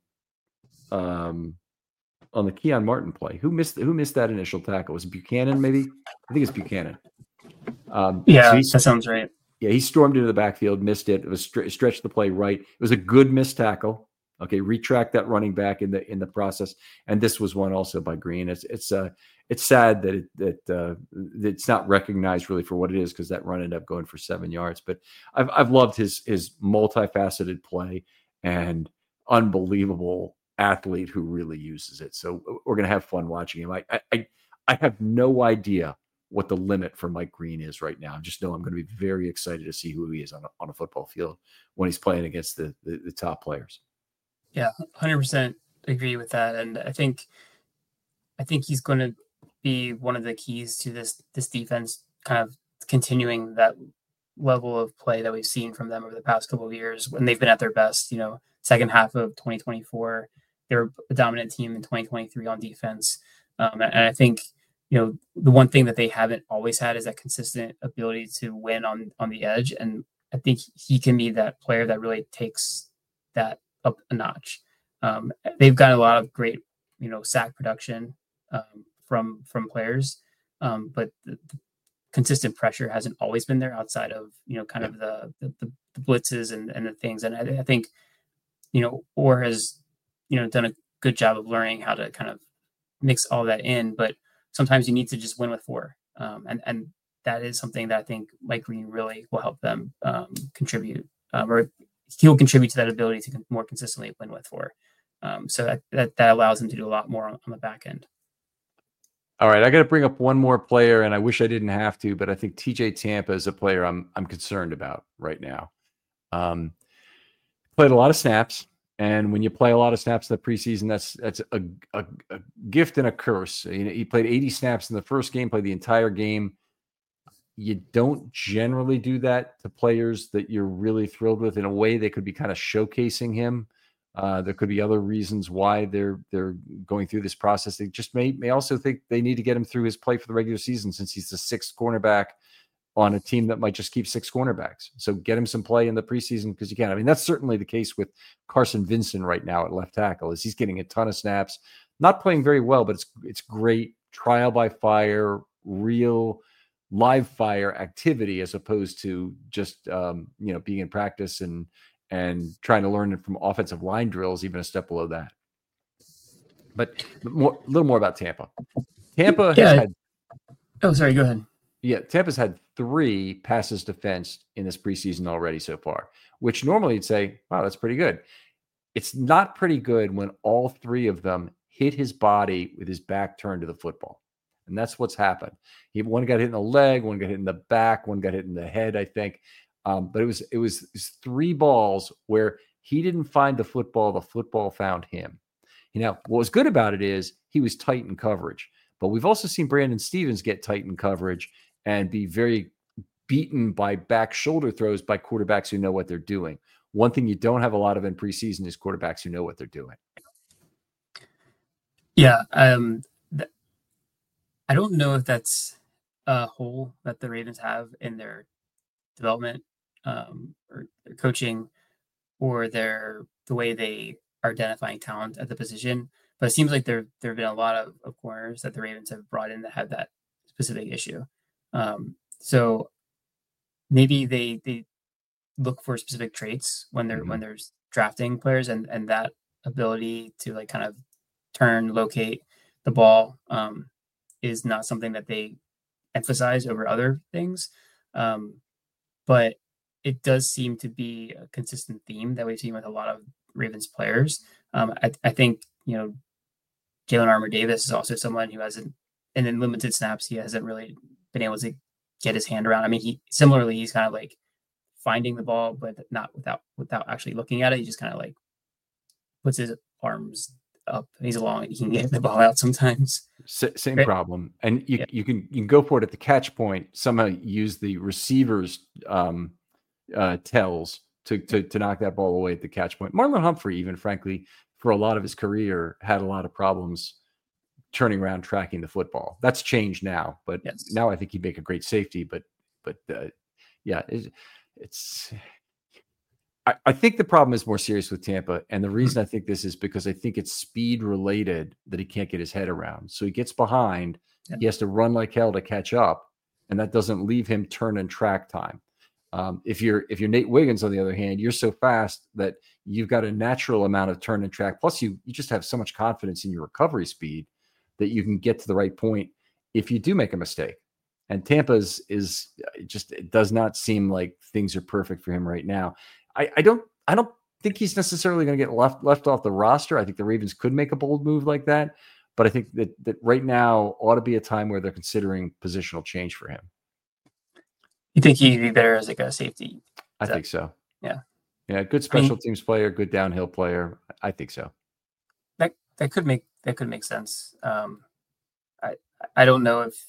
play. Who missed that initial tackle? Was it Buchanan? Maybe I think it's Buchanan. So that sounds right. Yeah, he stormed into the backfield, missed it. It was stretched the play right. It was a good missed tackle. Okay, retract that running back in the process, and this was one also by Green. It's sad that it's not recognized really for what it is because that run ended up going for 7 yards. But I've loved his multifaceted play and unbelievable athlete who really uses it. So we're gonna have fun watching him. I have no idea what the limit for Mike Green is right now. I just know I'm going to be very excited to see who he is on a football field when he's playing against the top players. Yeah, 100% agree with that. And I think he's going to be one of the keys to this defense kind of continuing that level of play that we've seen from them over the past couple of years when they've been at their best. Second half of 2024, they were a dominant team in 2023 on defense. And I think, the one thing that they haven't always had is that consistent ability to win on the edge. And I think he can be that player that really takes that up a notch. They've got a lot of great, sack production from players, but the consistent pressure hasn't always been there outside of, kind of the blitzes and the things. And I think, Orr has, done a good job of learning how to kind of mix all that in, but sometimes you need to just win with 4. And that is something that I think Mike Green really will help them contribute, or he'll contribute to that ability to more consistently win with 4. So that allows him to do a lot more on the back end. All right, I got to bring up one more player, and I wish I didn't have to, but I think TJ Tampa is a player I'm concerned about right now. Played a lot of snaps, and when you play a lot of snaps in the preseason, that's a gift and a curse. He played 80 snaps in the first game, played the entire game. You don't generally do that to players that you're really thrilled with. In a way, they could be kind of showcasing him. There could be other reasons why they're going through this process. They just may also think they need to get him through his play for the regular season since he's the 6th cornerback on a team that might just keep 6 cornerbacks. So get him some play in the preseason because you can. I mean, that's certainly the case with Carson Vincent right now at left tackle. Is he's getting a ton of snaps, not playing very well, but it's great trial by fire, real live fire activity as opposed to just being in practice and trying to learn it from offensive line drills, even a step below that. But a little more about Tampa. Tampa has had. Oh, sorry. Go ahead. Yeah, Tampa's had 3 passes defensed in this preseason already so far, which normally you'd say, wow, that's pretty good. It's not pretty good when all 3 of them hit his body with his back turned to the football. And that's what's happened. One got hit in the leg, one got hit in the back, one got hit in the head, I think. But it was 3 balls where he didn't find the football found him. What was good about it is he was tight in coverage. But we've also seen Brandon Stevens get tight in coverage and be very beaten by back shoulder throws by quarterbacks who know what they're doing. One thing you don't have a lot of in preseason is quarterbacks who know what they're doing. Yeah. I don't know if that's a hole that the Ravens have in their development or their coaching or the way they are identifying talent at the position. But it seems like there have been a lot of corners that the Ravens have brought in that have that specific issue. So maybe they look for specific traits when they're drafting players and that ability to like kind of turn, locate the ball is not something that they emphasize over other things. But it does seem to be a consistent theme that we've seen with a lot of Ravens players. I think, Jalen Armour-Davis is also someone who hasn't, and in limited snaps, he hasn't really been able to get his hand around. I mean, he's kind of like finding the ball, but not without actually looking at it. He just kind of like puts his arms up. He's long and he can get the ball out sometimes. Same problem. And you can go for it at the catch point, somehow use the receiver's tells to knock that ball away at the catch point. Marlon Humphrey, even frankly, for a lot of his career, had a lot of problems turning around, tracking the football. That's changed now, but now I think he'd make a great safety. But I think the problem is more serious with Tampa. And the reason I think this is because I think it's speed related that he can't get his head around. So he gets behind, he has to run like hell to catch up. And that doesn't leave him turn and track time. If you're Nate Wiggins, on the other hand, you're so fast that you've got a natural amount of turn and track. Plus you just have so much confidence in your recovery speed that you can get to the right point if you do make a mistake. And Tampa's is just, it does not seem like things are perfect for him right now. I don't think he's necessarily going to get left off the roster. I think the Ravens could make a bold move like that, but I think that right now ought to be a time where they're considering positional change for him. You think he'd be better as like a safety? I think so. Yeah. Yeah. Good special teams player, good downhill player. I think so. That could make sense. I don't know if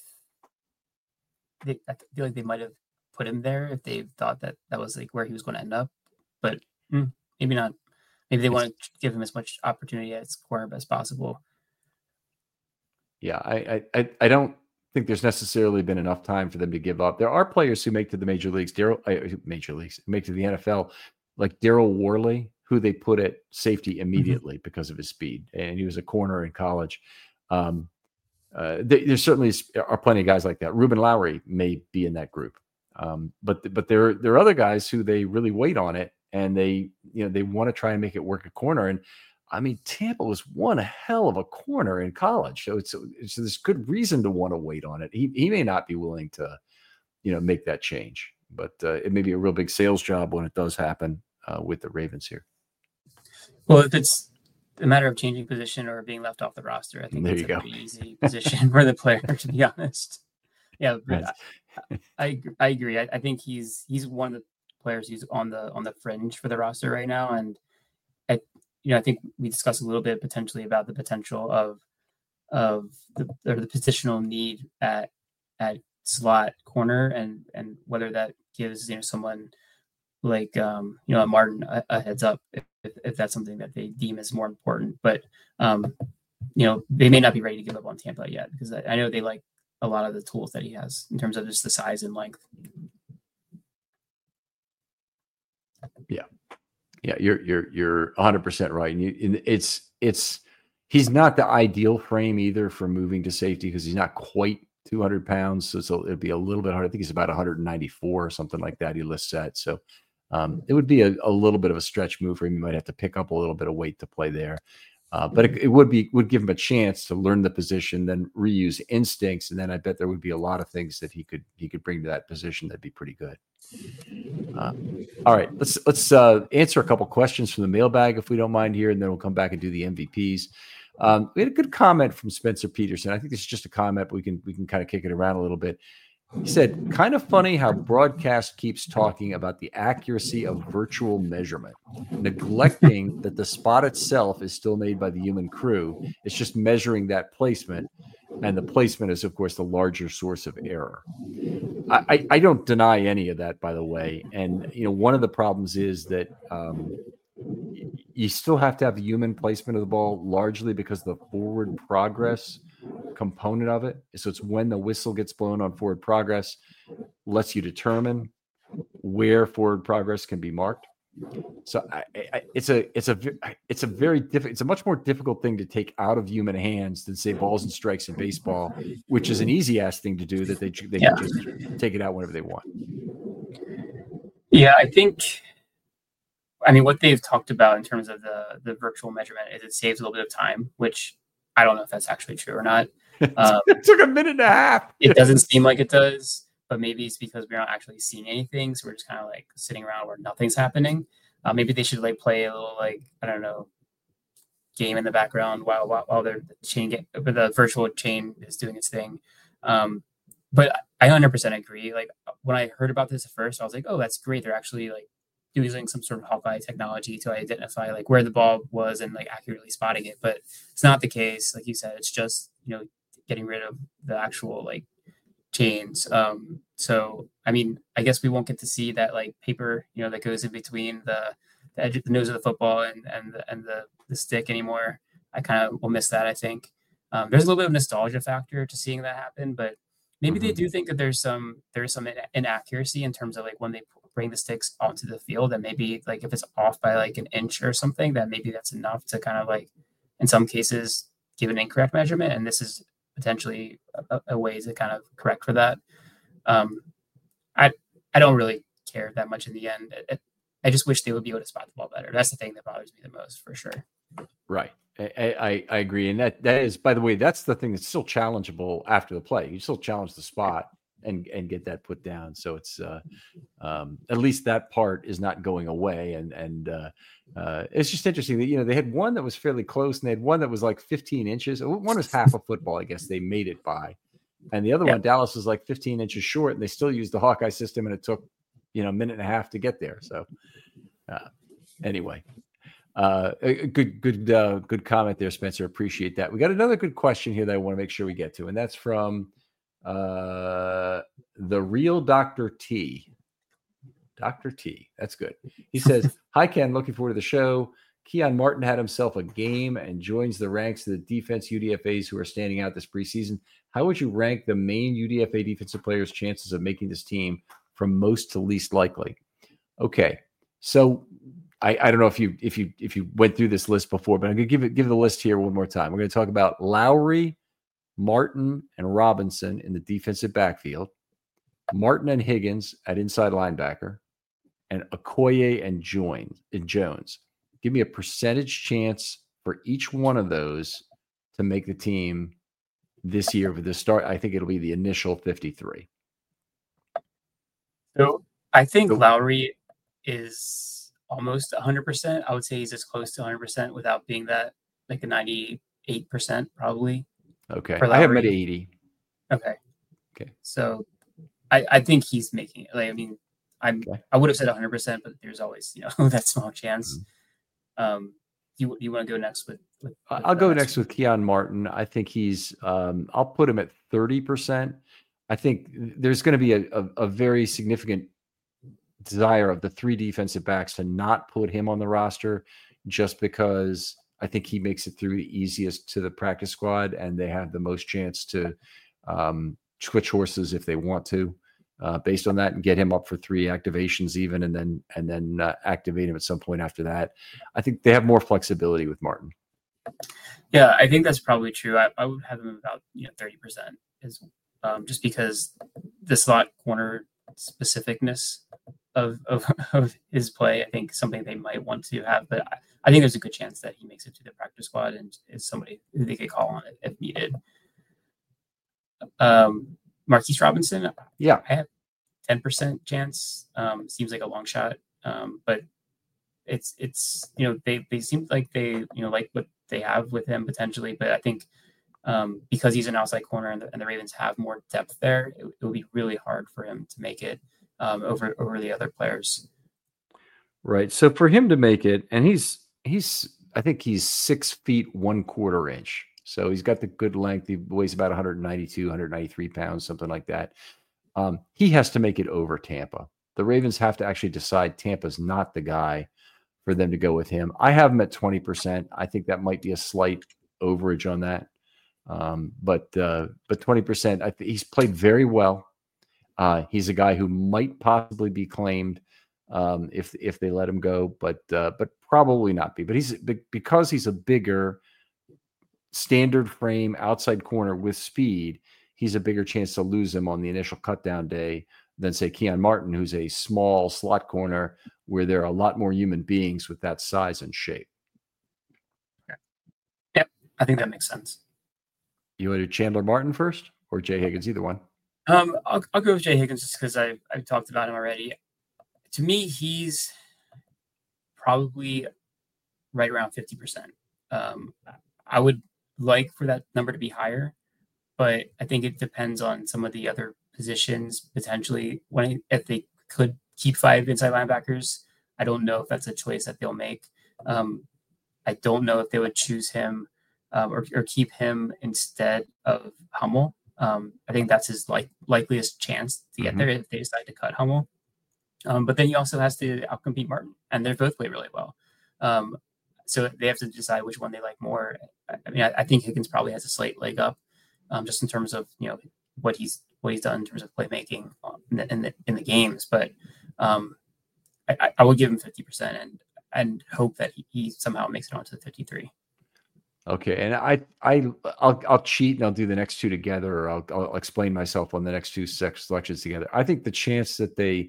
I feel like they might have put him there if they thought that was like where he was going to end up, but maybe not. Maybe they want to give him as much opportunity as corner as possible. Yeah. I don't think there's necessarily been enough time for them to give up. There are players who make to the major leagues, make to the NFL, like Daryl Worley, who they put at safety immediately because of his speed, and he was a corner in college. There certainly are plenty of guys like that. Ruben Lowry may be in that group, but there are other guys who they really wait on it, and they want to try and make it work at corner. And I mean, Tampa was one hell of a corner in college, so it's there's good reason to want to wait on it. He may not be willing to, make that change, but it may be a real big sales job when it does happen with the Ravens here. Well, if it's a matter of changing position or being left off the roster, I think it's a pretty easy position for the player, to be honest. Yeah, I agree. I think he's one of the players who's on the fringe for the roster right now, and I think we discussed a little bit potentially about the potential of the positional need at slot corner, and whether that gives someone like Martin a heads up if that's something that they deem as more important. But they may not be ready to give up on Tampa yet, because I know they like a lot of the tools that he has in terms of just the size and length. Yeah, you're 100% right. And he's not the ideal frame either for moving to safety, because he's not quite 200 pounds. So it'd be a little bit hard. I think he's about 194 or something like that. He lists that. So it would be a little bit of a stretch move for him. He might have to pick up a little bit of weight to play there. But it would give him a chance to learn the position, then reuse instincts, and then I bet there would be a lot of things that he could bring to that position that'd be pretty good. All right, let's answer a couple questions from the mailbag, if we don't mind here, and then we'll come back and do the MVPs. We had a good comment from Spencer Peterson. I think this is just a comment, but we can kind of kick it around a little bit. He said, kind of funny how broadcast keeps talking about the accuracy of virtual measurement, neglecting that the spot itself is still made by the human crew. It's just measuring that placement. And the placement is, of course, the larger source of error. I don't deny any of that, by the way. And, one of the problems is that you still have to have the human placement of the ball, largely because of the forward progress component of it. So it's when the whistle gets blown on forward progress, lets you determine where forward progress can be marked. So it's a much more difficult thing to take out of human hands than, say, balls and strikes in baseball, which is an easy ass thing to do, that they can just take it out whenever they want. Yeah, what they've talked about in terms of the virtual measurement is it saves a little bit of time, which I don't know if that's actually true or not. It took a minute and a half. It doesn't seem like it does, but maybe it's because we're not actually seeing anything, so we're just kind of like sitting around where nothing's happening. Maybe they should like play a little like, I don't know, game in the background while the virtual chain is doing its thing. But I 100% agree. Like when I heard about this at first, I was like, oh, that's great. They're actually like using some sort of Hawkeye technology to identify like where the ball was and like accurately spotting it. But it's not the case. Like you said, it's just, getting rid of the actual like chains. So, I mean, I guess we won't get to see that like paper, that goes in between the edge of the nose of the football and the stick anymore. I kind of will miss that, I think. There's a little bit of nostalgia factor to seeing that happen, but maybe they do think that there's some inaccuracy in terms of like when they bring the sticks onto the field, and maybe like if it's off by like an inch or something, that maybe that's enough to kind of like, in some cases, give an incorrect measurement. And this is potentially a way to kind of correct for that. I don't really care that much in the end. I just wish they would be able to spot the ball better. That's the thing that bothers me the most, for sure. Right. I agree. And that is, by the way, that's the thing that's still challengeable after the play. You still challenge the spot and get that put down. So it's at least that part is not going away. And it's just interesting that, they had one that was fairly close and they had one that was like 15 inches. One was half a football, I guess they made it by. And the other one, Dallas, was like 15 inches short, and they still used the Hawkeye system, and it took, a minute and a half to get there. So anyway, good comment there, Spencer. Appreciate that. We got another good question here that I want to make sure we get to, and that's from the real Dr. T. Dr. T. That's good. He says, hi, Ken. Looking forward to the show. Keon Martin had himself a game and joins the ranks of the defense UDFAs who are standing out this preseason. How would you rank the main UDFA defensive players' chances of making this team from most to least likely? Okay. So I don't know if you went through this list before, but I'm going to give the list here one more time. We're going to talk about Lowry, Martin, and Robinson in the defensive backfield, Martin and Higgins at inside linebacker, and Okoye and Jones. Give me a percentage chance for each one of those to make the team this year for the start. I think it'll be the initial 53. So I think Lowry is almost 100%. I would say he's as close to 100% without being that like a 98% probably. Okay. I have him at 80. Okay. So I think he's making it. Like, I mean, I would have said 100%, but there's always, that small chance. You want to go next with I'll go next with Keon Martin. I think he's I'll put him at 30%. I think there's going to be a very significant desire of the three defensive backs to not put him on the roster, just because I think he makes it through the easiest to the practice squad, and they have the most chance to switch horses if they want to, based on that, and get him up for 3 activations even, and then activate him at some point after that. I think they have more flexibility with Martin. Yeah, I think that's probably true. I would have him about 30% is just because the slot corner specificness of his play, I think something they might want to have, but I think there's a good chance that he makes it to the practice squad and is somebody who they could call on it if needed. Marquise Robinson, I have 10% chance. Seems like a long shot, but it's they seem like they like what they have with him potentially, but I think because he's an outside corner and the Ravens have more depth there, it will be really hard for him to make it over the other players. Right. So for him to make it, and I think he's 6 feet 1/4 inch. So he's got the good length. He weighs about 192, 193 pounds, something like that. He has to make it over Tampa. The Ravens have to actually decide Tampa's not the guy for them to go with him. I have him at 20%. I think that might be a slight overage on that. But 20%, he's played very well. He's a guy who might possibly be claimed if they let him go, but probably not be. But because he's a bigger standard frame outside corner with speed, he's a bigger chance to lose him on the initial cut down day than say Keon Martin, who's a small slot corner where there are a lot more human beings with that size and shape. Yep, I think that makes sense. You want to do Chandler Martin first or Jay Higgins? Either one. I'll go with Jay Higgins just because I've talked about him already. To me, he's probably right around 50%. I would like for that number to be higher, but I think it depends on some of the other positions potentially. If they could keep 5 inside linebackers, I don't know if that's a choice that they'll make. I don't know if they would choose him or keep him instead of Hummel. I think that's his likeliest chance to get there if they decide to cut Hummel. But then he also has to outcompete Martin, and they both play really well. So they have to decide which one they like more. I mean, I think Higgins probably has a slight leg up, just in terms of what he's done in terms of playmaking in the games. But I will give him 50% and hope that he somehow makes it onto the 53. Okay, and I'll cheat and I'll do the next two together, or I'll explain myself on the next two selections together. I think the chance that they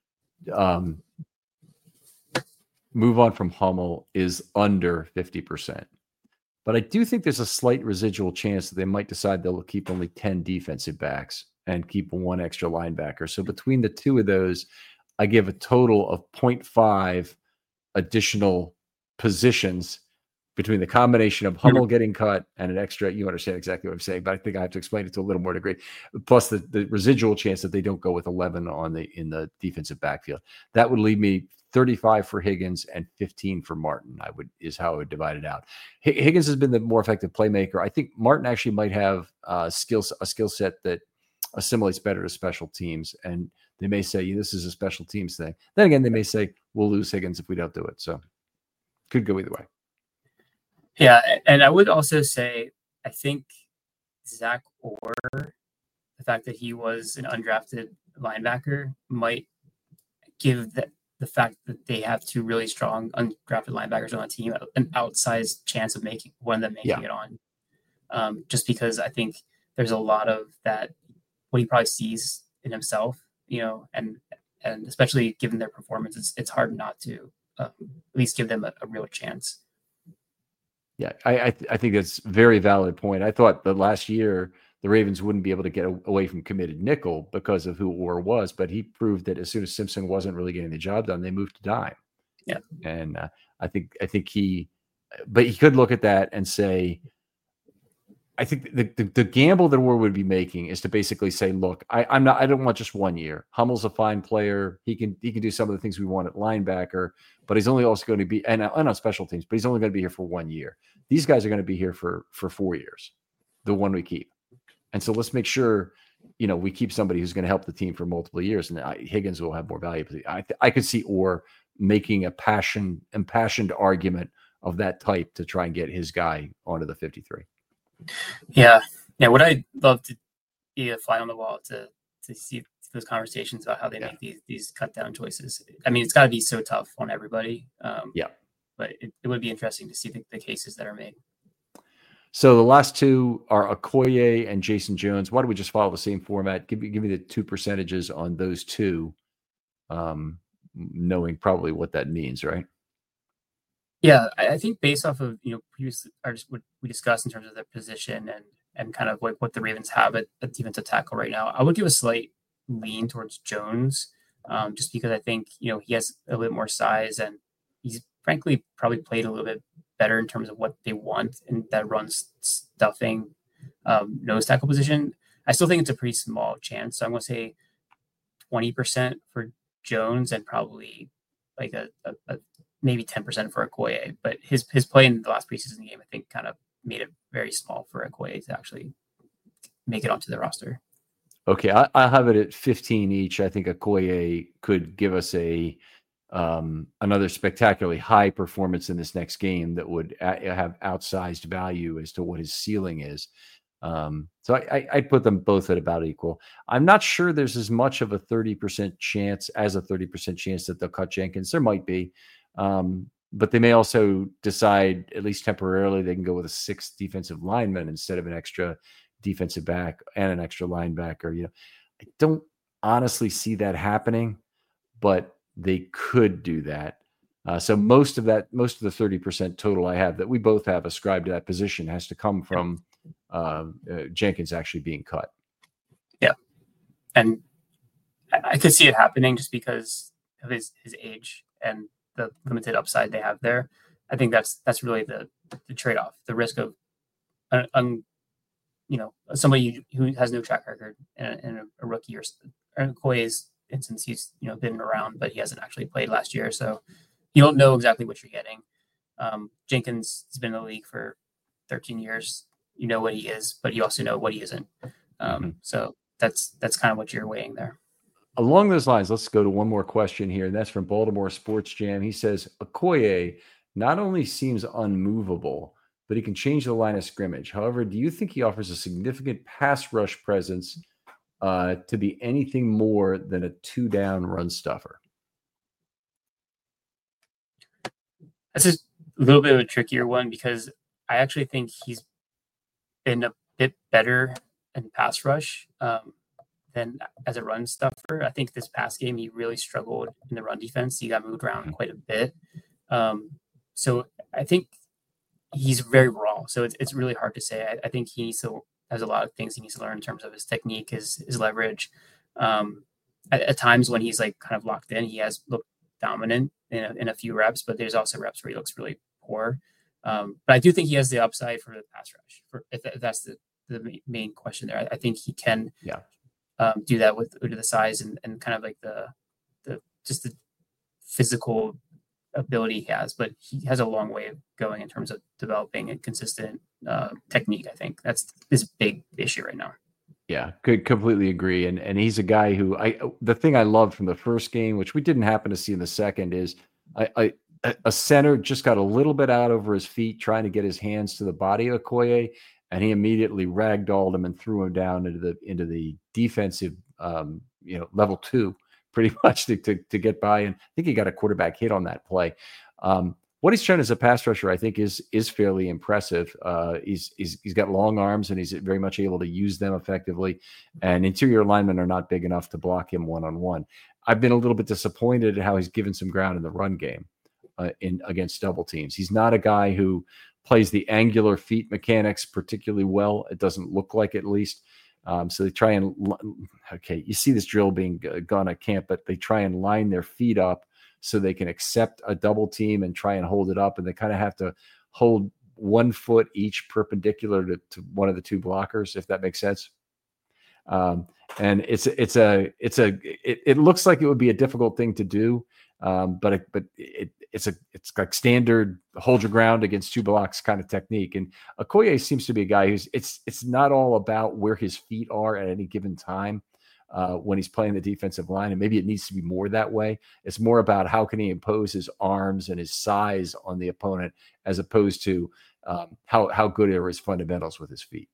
move on from Hummel is under 50%, but I do think there's a slight residual chance that they might decide they'll keep only 10 defensive backs and keep 1 extra linebacker. So between the two of those, I give a total of 0.5 additional positions between the combination of Hummel getting cut and an extra. You understand exactly what I'm saying, but I think I have to explain it to a little more degree. Plus the residual chance that they don't go with 11 in the defensive backfield. That would leave me 35 for Higgins and 15 for Martin. Is how I would divide it out. Higgins has been the more effective playmaker. I think Martin actually might have a skill set that assimilates better to special teams, and they may say this is a special teams thing. Then again, they may say we'll lose Higgins if we don't do it. So could go either way. Yeah, and I would also say I think Zach Orr, the fact that he was an undrafted linebacker, might give the fact that they have 2 really strong undrafted linebackers on the team an outsized chance of making it on. Just because I think there's a lot of that what he probably sees in himself, and especially given their performance, it's hard not to at least give them a real chance. Yeah, I think that's a very valid point. I thought the last year the Ravens wouldn't be able to get away from committed nickel because of who Orr was, but he proved that as soon as Simpson wasn't really getting the job done, they moved to dime. Yeah, and I think he could look at that and say, I think the gamble that Orr would be making is to basically say, look, I don't want just 1 year. Hummel's a fine player. He can do some of the things we want at linebacker, but he's only also going to be and on special teams, but he's only going to be here for 1 year. These guys are going to be here for 4 years, the one we keep. And so let's make sure, we keep somebody who's going to help the team for multiple years, and Higgins will have more value. I could see Orr making a impassioned argument of that type to try and get his guy onto the 53. Yeah. What I'd love to be a fly on the wall to see those conversations about how they make these cut down choices. I mean, it's got to be so tough on everybody. But it would be interesting to see the cases that are made. So the last two are Okoye and Jason Jones. Why don't we just follow the same format? Give me the 2 percentages on those two, knowing probably what that means, right? Yeah, I think based off of previous what we discussed in terms of their position and kind of like what the Ravens have at defensive tackle right now, I would give a slight lean towards Jones, just because I think he has a little bit more size and he's frankly probably played a little bit better in terms of what they want in that run stuffing nose tackle position. I still think it's a pretty small chance, so I'm going to say 20% for Jones and probably like a maybe 10% for Okoye, but his play in the last preseason game, I think, kind of made it very small for Okoye to actually make it onto the roster. Okay, I'll have it at 15 each. I think Okoye could give us another spectacularly high performance in this next game that would have outsized value as to what his ceiling is. So I'd put them both at about equal. I'm not sure there's as much of a 30% chance that they'll cut Jenkins. There might be. But they may also decide, at least temporarily, they can go with a 6th defensive lineman instead of an extra defensive back and an extra linebacker. I don't honestly see that happening, but they could do that. So most of the 30% total I have that we both have ascribed to that position has to come from Jenkins actually being cut. Yeah, and I could see it happening just because of his age and the limited upside they have there. I think that's really the trade-off, the risk of somebody who has no track record in a rookie, or Okoye's instance, he's been around, but he hasn't actually played last year, so you don't know exactly what you're getting. Jenkins has been in the league for 13 years. You know what he is, but you also know what he isn't. So that's kind of what you're weighing there. Along those lines, let's go to one more question here, and that's from Baltimore Sports Jam. He says, Okoye not only seems unmovable, but he can change the line of scrimmage. However, do you think he offers a significant pass rush presence to be anything more than a 2-down run stuffer? That's just a little bit of a trickier one, because I actually think he's been a bit better in pass rush than as a run stuffer. I think this past game, he really struggled in the run defense. He got moved around quite a bit. So I think he's very raw. So it's really hard to say. I think he has a lot of things he needs to learn in terms of his technique, his leverage. At times when he's like kind of locked in, he has looked dominant in a few reps, but there's also reps where he looks really poor. But I do think he has the upside for the pass rush. If that's the main question there, I think he can do that with the size and kind of like the physical ability he has. But he has a long way of going in terms of developing a consistent technique. I think that's his big issue right now. Yeah, could completely agree. And he's a guy who the thing I loved from the first game, which we didn't happen to see in the second, is a center just got a little bit out over his feet trying to get his hands to the body of Okoye, and he immediately ragdolled him and threw him down into the defensive level 2, pretty much to get by. And I think he got a quarterback hit on that play. What he's shown as a pass rusher, I think, is fairly impressive. He's got long arms, and he's very much able to use them effectively. And interior linemen are not big enough to block him one-on-one. I've been a little bit disappointed at how he's given some ground in the run game against double teams. He's not a guy who plays the angular feet mechanics particularly well. It doesn't look like, at least. So they try and you see this drill being gone at camp, but they try and line their feet up so they can accept a double team and try and hold it up. And they kind of have to hold 1 foot each perpendicular to one of the two blockers, if that makes sense. And it looks like it would be a difficult thing to do. But it's like standard hold your ground against 2 blocks kind of technique. And Okoye seems to be a guy who's it's not all about where his feet are at any given time when he's playing the defensive line. And maybe it needs to be more that way. It's more about how can he impose his arms and his size on the opponent, as opposed to how good are his fundamentals with his feet.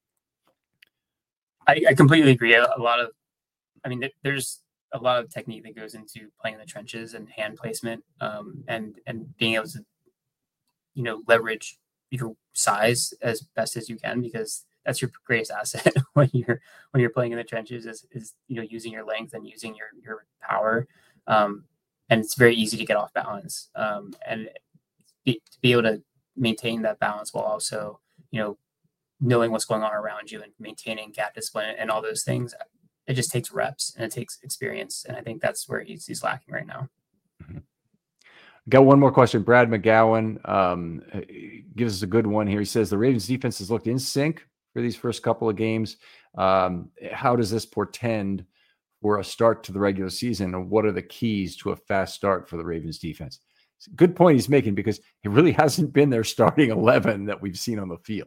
I completely agree. There's a lot of technique that goes into playing in the trenches and hand placement, and being able to, leverage your size as best as you can, because that's your greatest asset when you're playing in the trenches is using your length and using your power. And it's very easy to get off balance. And to be able to maintain that balance while also, knowing what's going on around you and maintaining gap discipline and all those things, it just takes reps and it takes experience. And I think that's where he's lacking right now. Mm-hmm. Got one more question. Brad McGowan gives us a good one here. He says the Ravens defense has looked in sync for these first couple of games. How does this portend for a start to the regular season? And what are the keys to a fast start for the Ravens defense? It's a good point he's making, because it really hasn't been their starting 11 that we've seen on the field.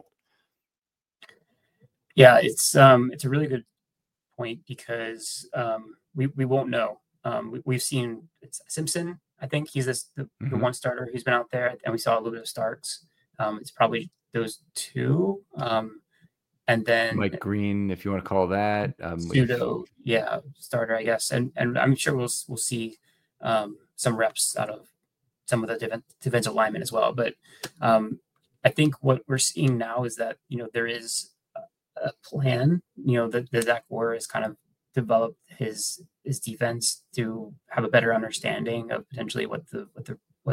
Yeah, it's a really good point, because we won't know. We've seen Simpson. I think he's the one starter who's been out there, and we saw a little bit of Starks. It's probably those two, and then Mike Green, if you want to call that pseudo starter, I guess. And I'm sure we'll see some reps out of some of the defensive linemen as well. But I think what we're seeing now is that there is a plan. That Zach Orr has kind of developed his defense to have a better understanding of potentially what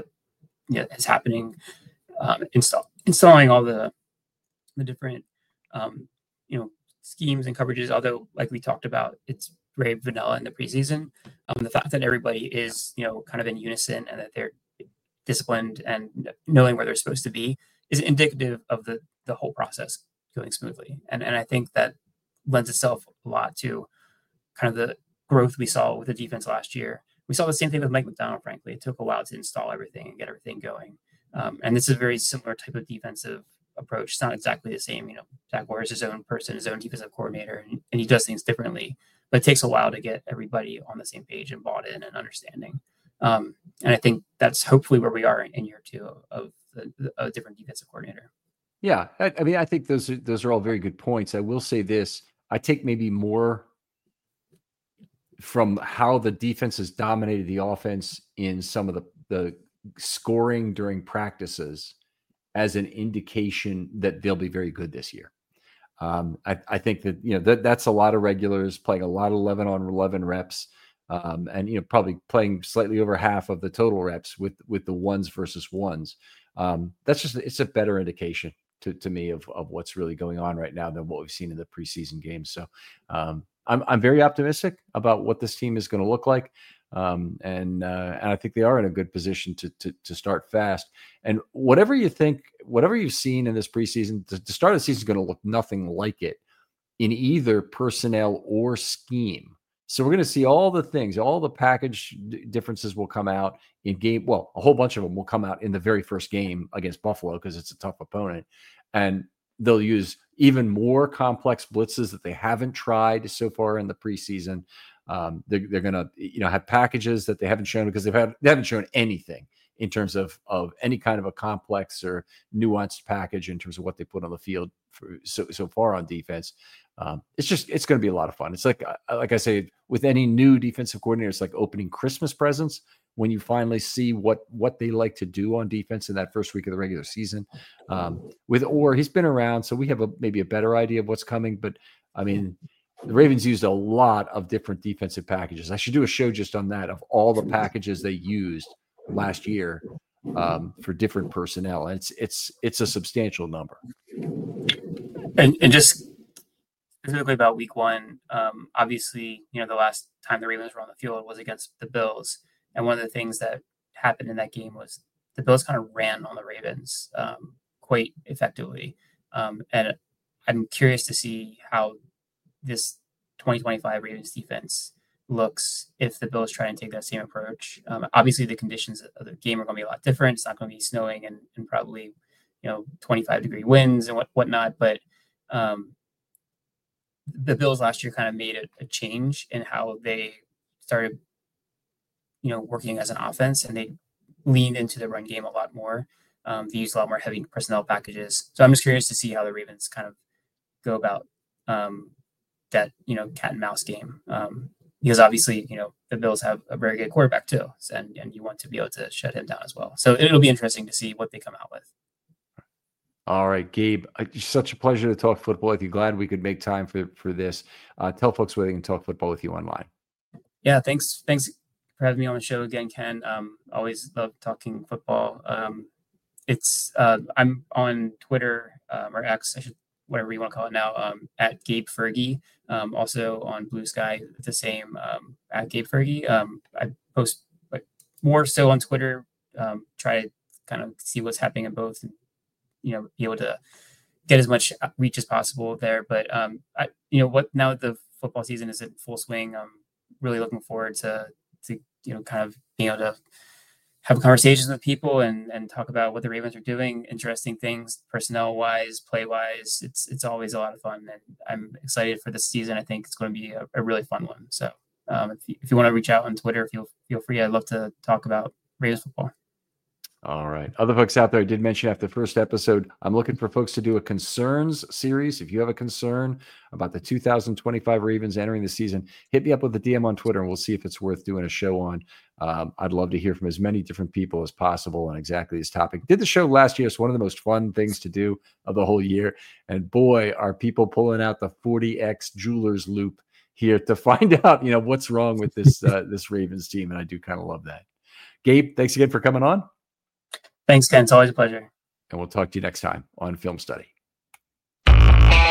is happening, installing all the different schemes and coverages, although like we talked about, it's very vanilla in the preseason. The fact that everybody is, kind of in unison and that they're disciplined and knowing where they're supposed to be is indicative of the whole process going smoothly. And I think that lends itself a lot to kind of the growth we saw with the defense last year. We saw the same thing with Mike Macdonald, frankly. It took a while to install everything and get everything going. And this is a very similar type of defensive approach. It's not exactly the same. Zach Moore is his own person, his own defensive coordinator, and he does things differently. But it takes a while to get everybody on the same page and bought in and understanding. And I think that's hopefully where we are in year 2 of a different defensive coordinator. Yeah, I mean, I think those are all very good points. I will say this: I take maybe more from how the defense has dominated the offense in some of the scoring during practices as an indication that they'll be very good this year. I think that that's a lot of regulars playing a lot of 11-on-11 reps, and probably playing slightly over half of the total reps with the ones versus ones. It's a better indication to me of what's really going on right now than what we've seen in the preseason games. So I'm very optimistic about what this team is going to look like. And I think they are in a good position to start fast. And whatever you think, whatever you've seen in this preseason, the start of the season is going to look nothing like it in either personnel or scheme. So we're going to see all the things, all the package differences will come out in game. Well, a whole bunch of them will come out in the very first game against Buffalo because it's a tough opponent. And they'll use even more complex blitzes that they haven't tried so far in the preseason. They're going to, have packages that they haven't shown because they haven't shown anything in terms of any kind of a complex or nuanced package in terms of what they put on the field for so far on defense. It's going to be a lot of fun. It's like I say, with any new defensive coordinator, it's like opening Christmas presents when you finally see what they like to do on defense in that first week of the regular season. With Orr, he's been around, so we have maybe a better idea of what's coming. But I mean, the Ravens used a lot of different defensive packages. I should do a show just on that, of all the packages they used last year for different personnel. And it's a substantial number. And just specifically about week 1, obviously, the last time the Ravens were on the field was against the Bills. And one of the things that happened in that game was the Bills kind of ran on the Ravens quite effectively. And I'm curious to see how this 2025 Ravens defense looks if the Bills try and take that same approach. Obviously, the conditions of the game are going to be a lot different. It's not going to be snowing and probably 25-degree winds and whatnot. But the Bills last year kind of made a change in how they started working as an offense, and they leaned into the run game a lot more. They used a lot more heavy personnel packages. So I'm just curious to see how the Ravens kind of go about that cat and mouse game, because obviously the Bills have a very good quarterback too, and you want to be able to shut him down as well. So it'll be interesting to see what they come out with. All right, Gabe, it's such a pleasure to talk football with you. Glad we could make time for this. Tell folks where they can talk football with you online. Yeah, thanks for having me on the show again, Ken. Always love talking football. I'm on Twitter or X, whatever you want to call it now, at Gabe Fergie. Also on Blue Sky, the same, at Gabe Fergie. I post more so on Twitter, try to kind of see what's happening in both, and be able to get as much reach as possible there. But now that the football season is in full swing, I'm really looking forward to kind of being able to have conversations with people and talk about what the Ravens are doing, interesting things, personnel wise, play wise. It's always a lot of fun, and I'm excited for this season. I think it's going to be a really fun one. So if you want to reach out on Twitter, feel free. I'd love to talk about Ravens football. All right. Other folks out there, I did mention after the first episode, I'm looking for folks to do a concerns series. If you have a concern about the 2025 Ravens entering the season, hit me up with a DM on Twitter, and we'll see if it's worth doing a show on. I'd love to hear from as many different people as possible on exactly this topic. Did the show last year. It's one of the most fun things to do of the whole year. And boy, are people pulling out the 40X jeweler's loop here to find out, what's wrong with this, this Ravens team. And I do kind of love that. Gabe, thanks again for coming on. Thanks, Ken. It's always a pleasure. And we'll talk to you next time on Film Study.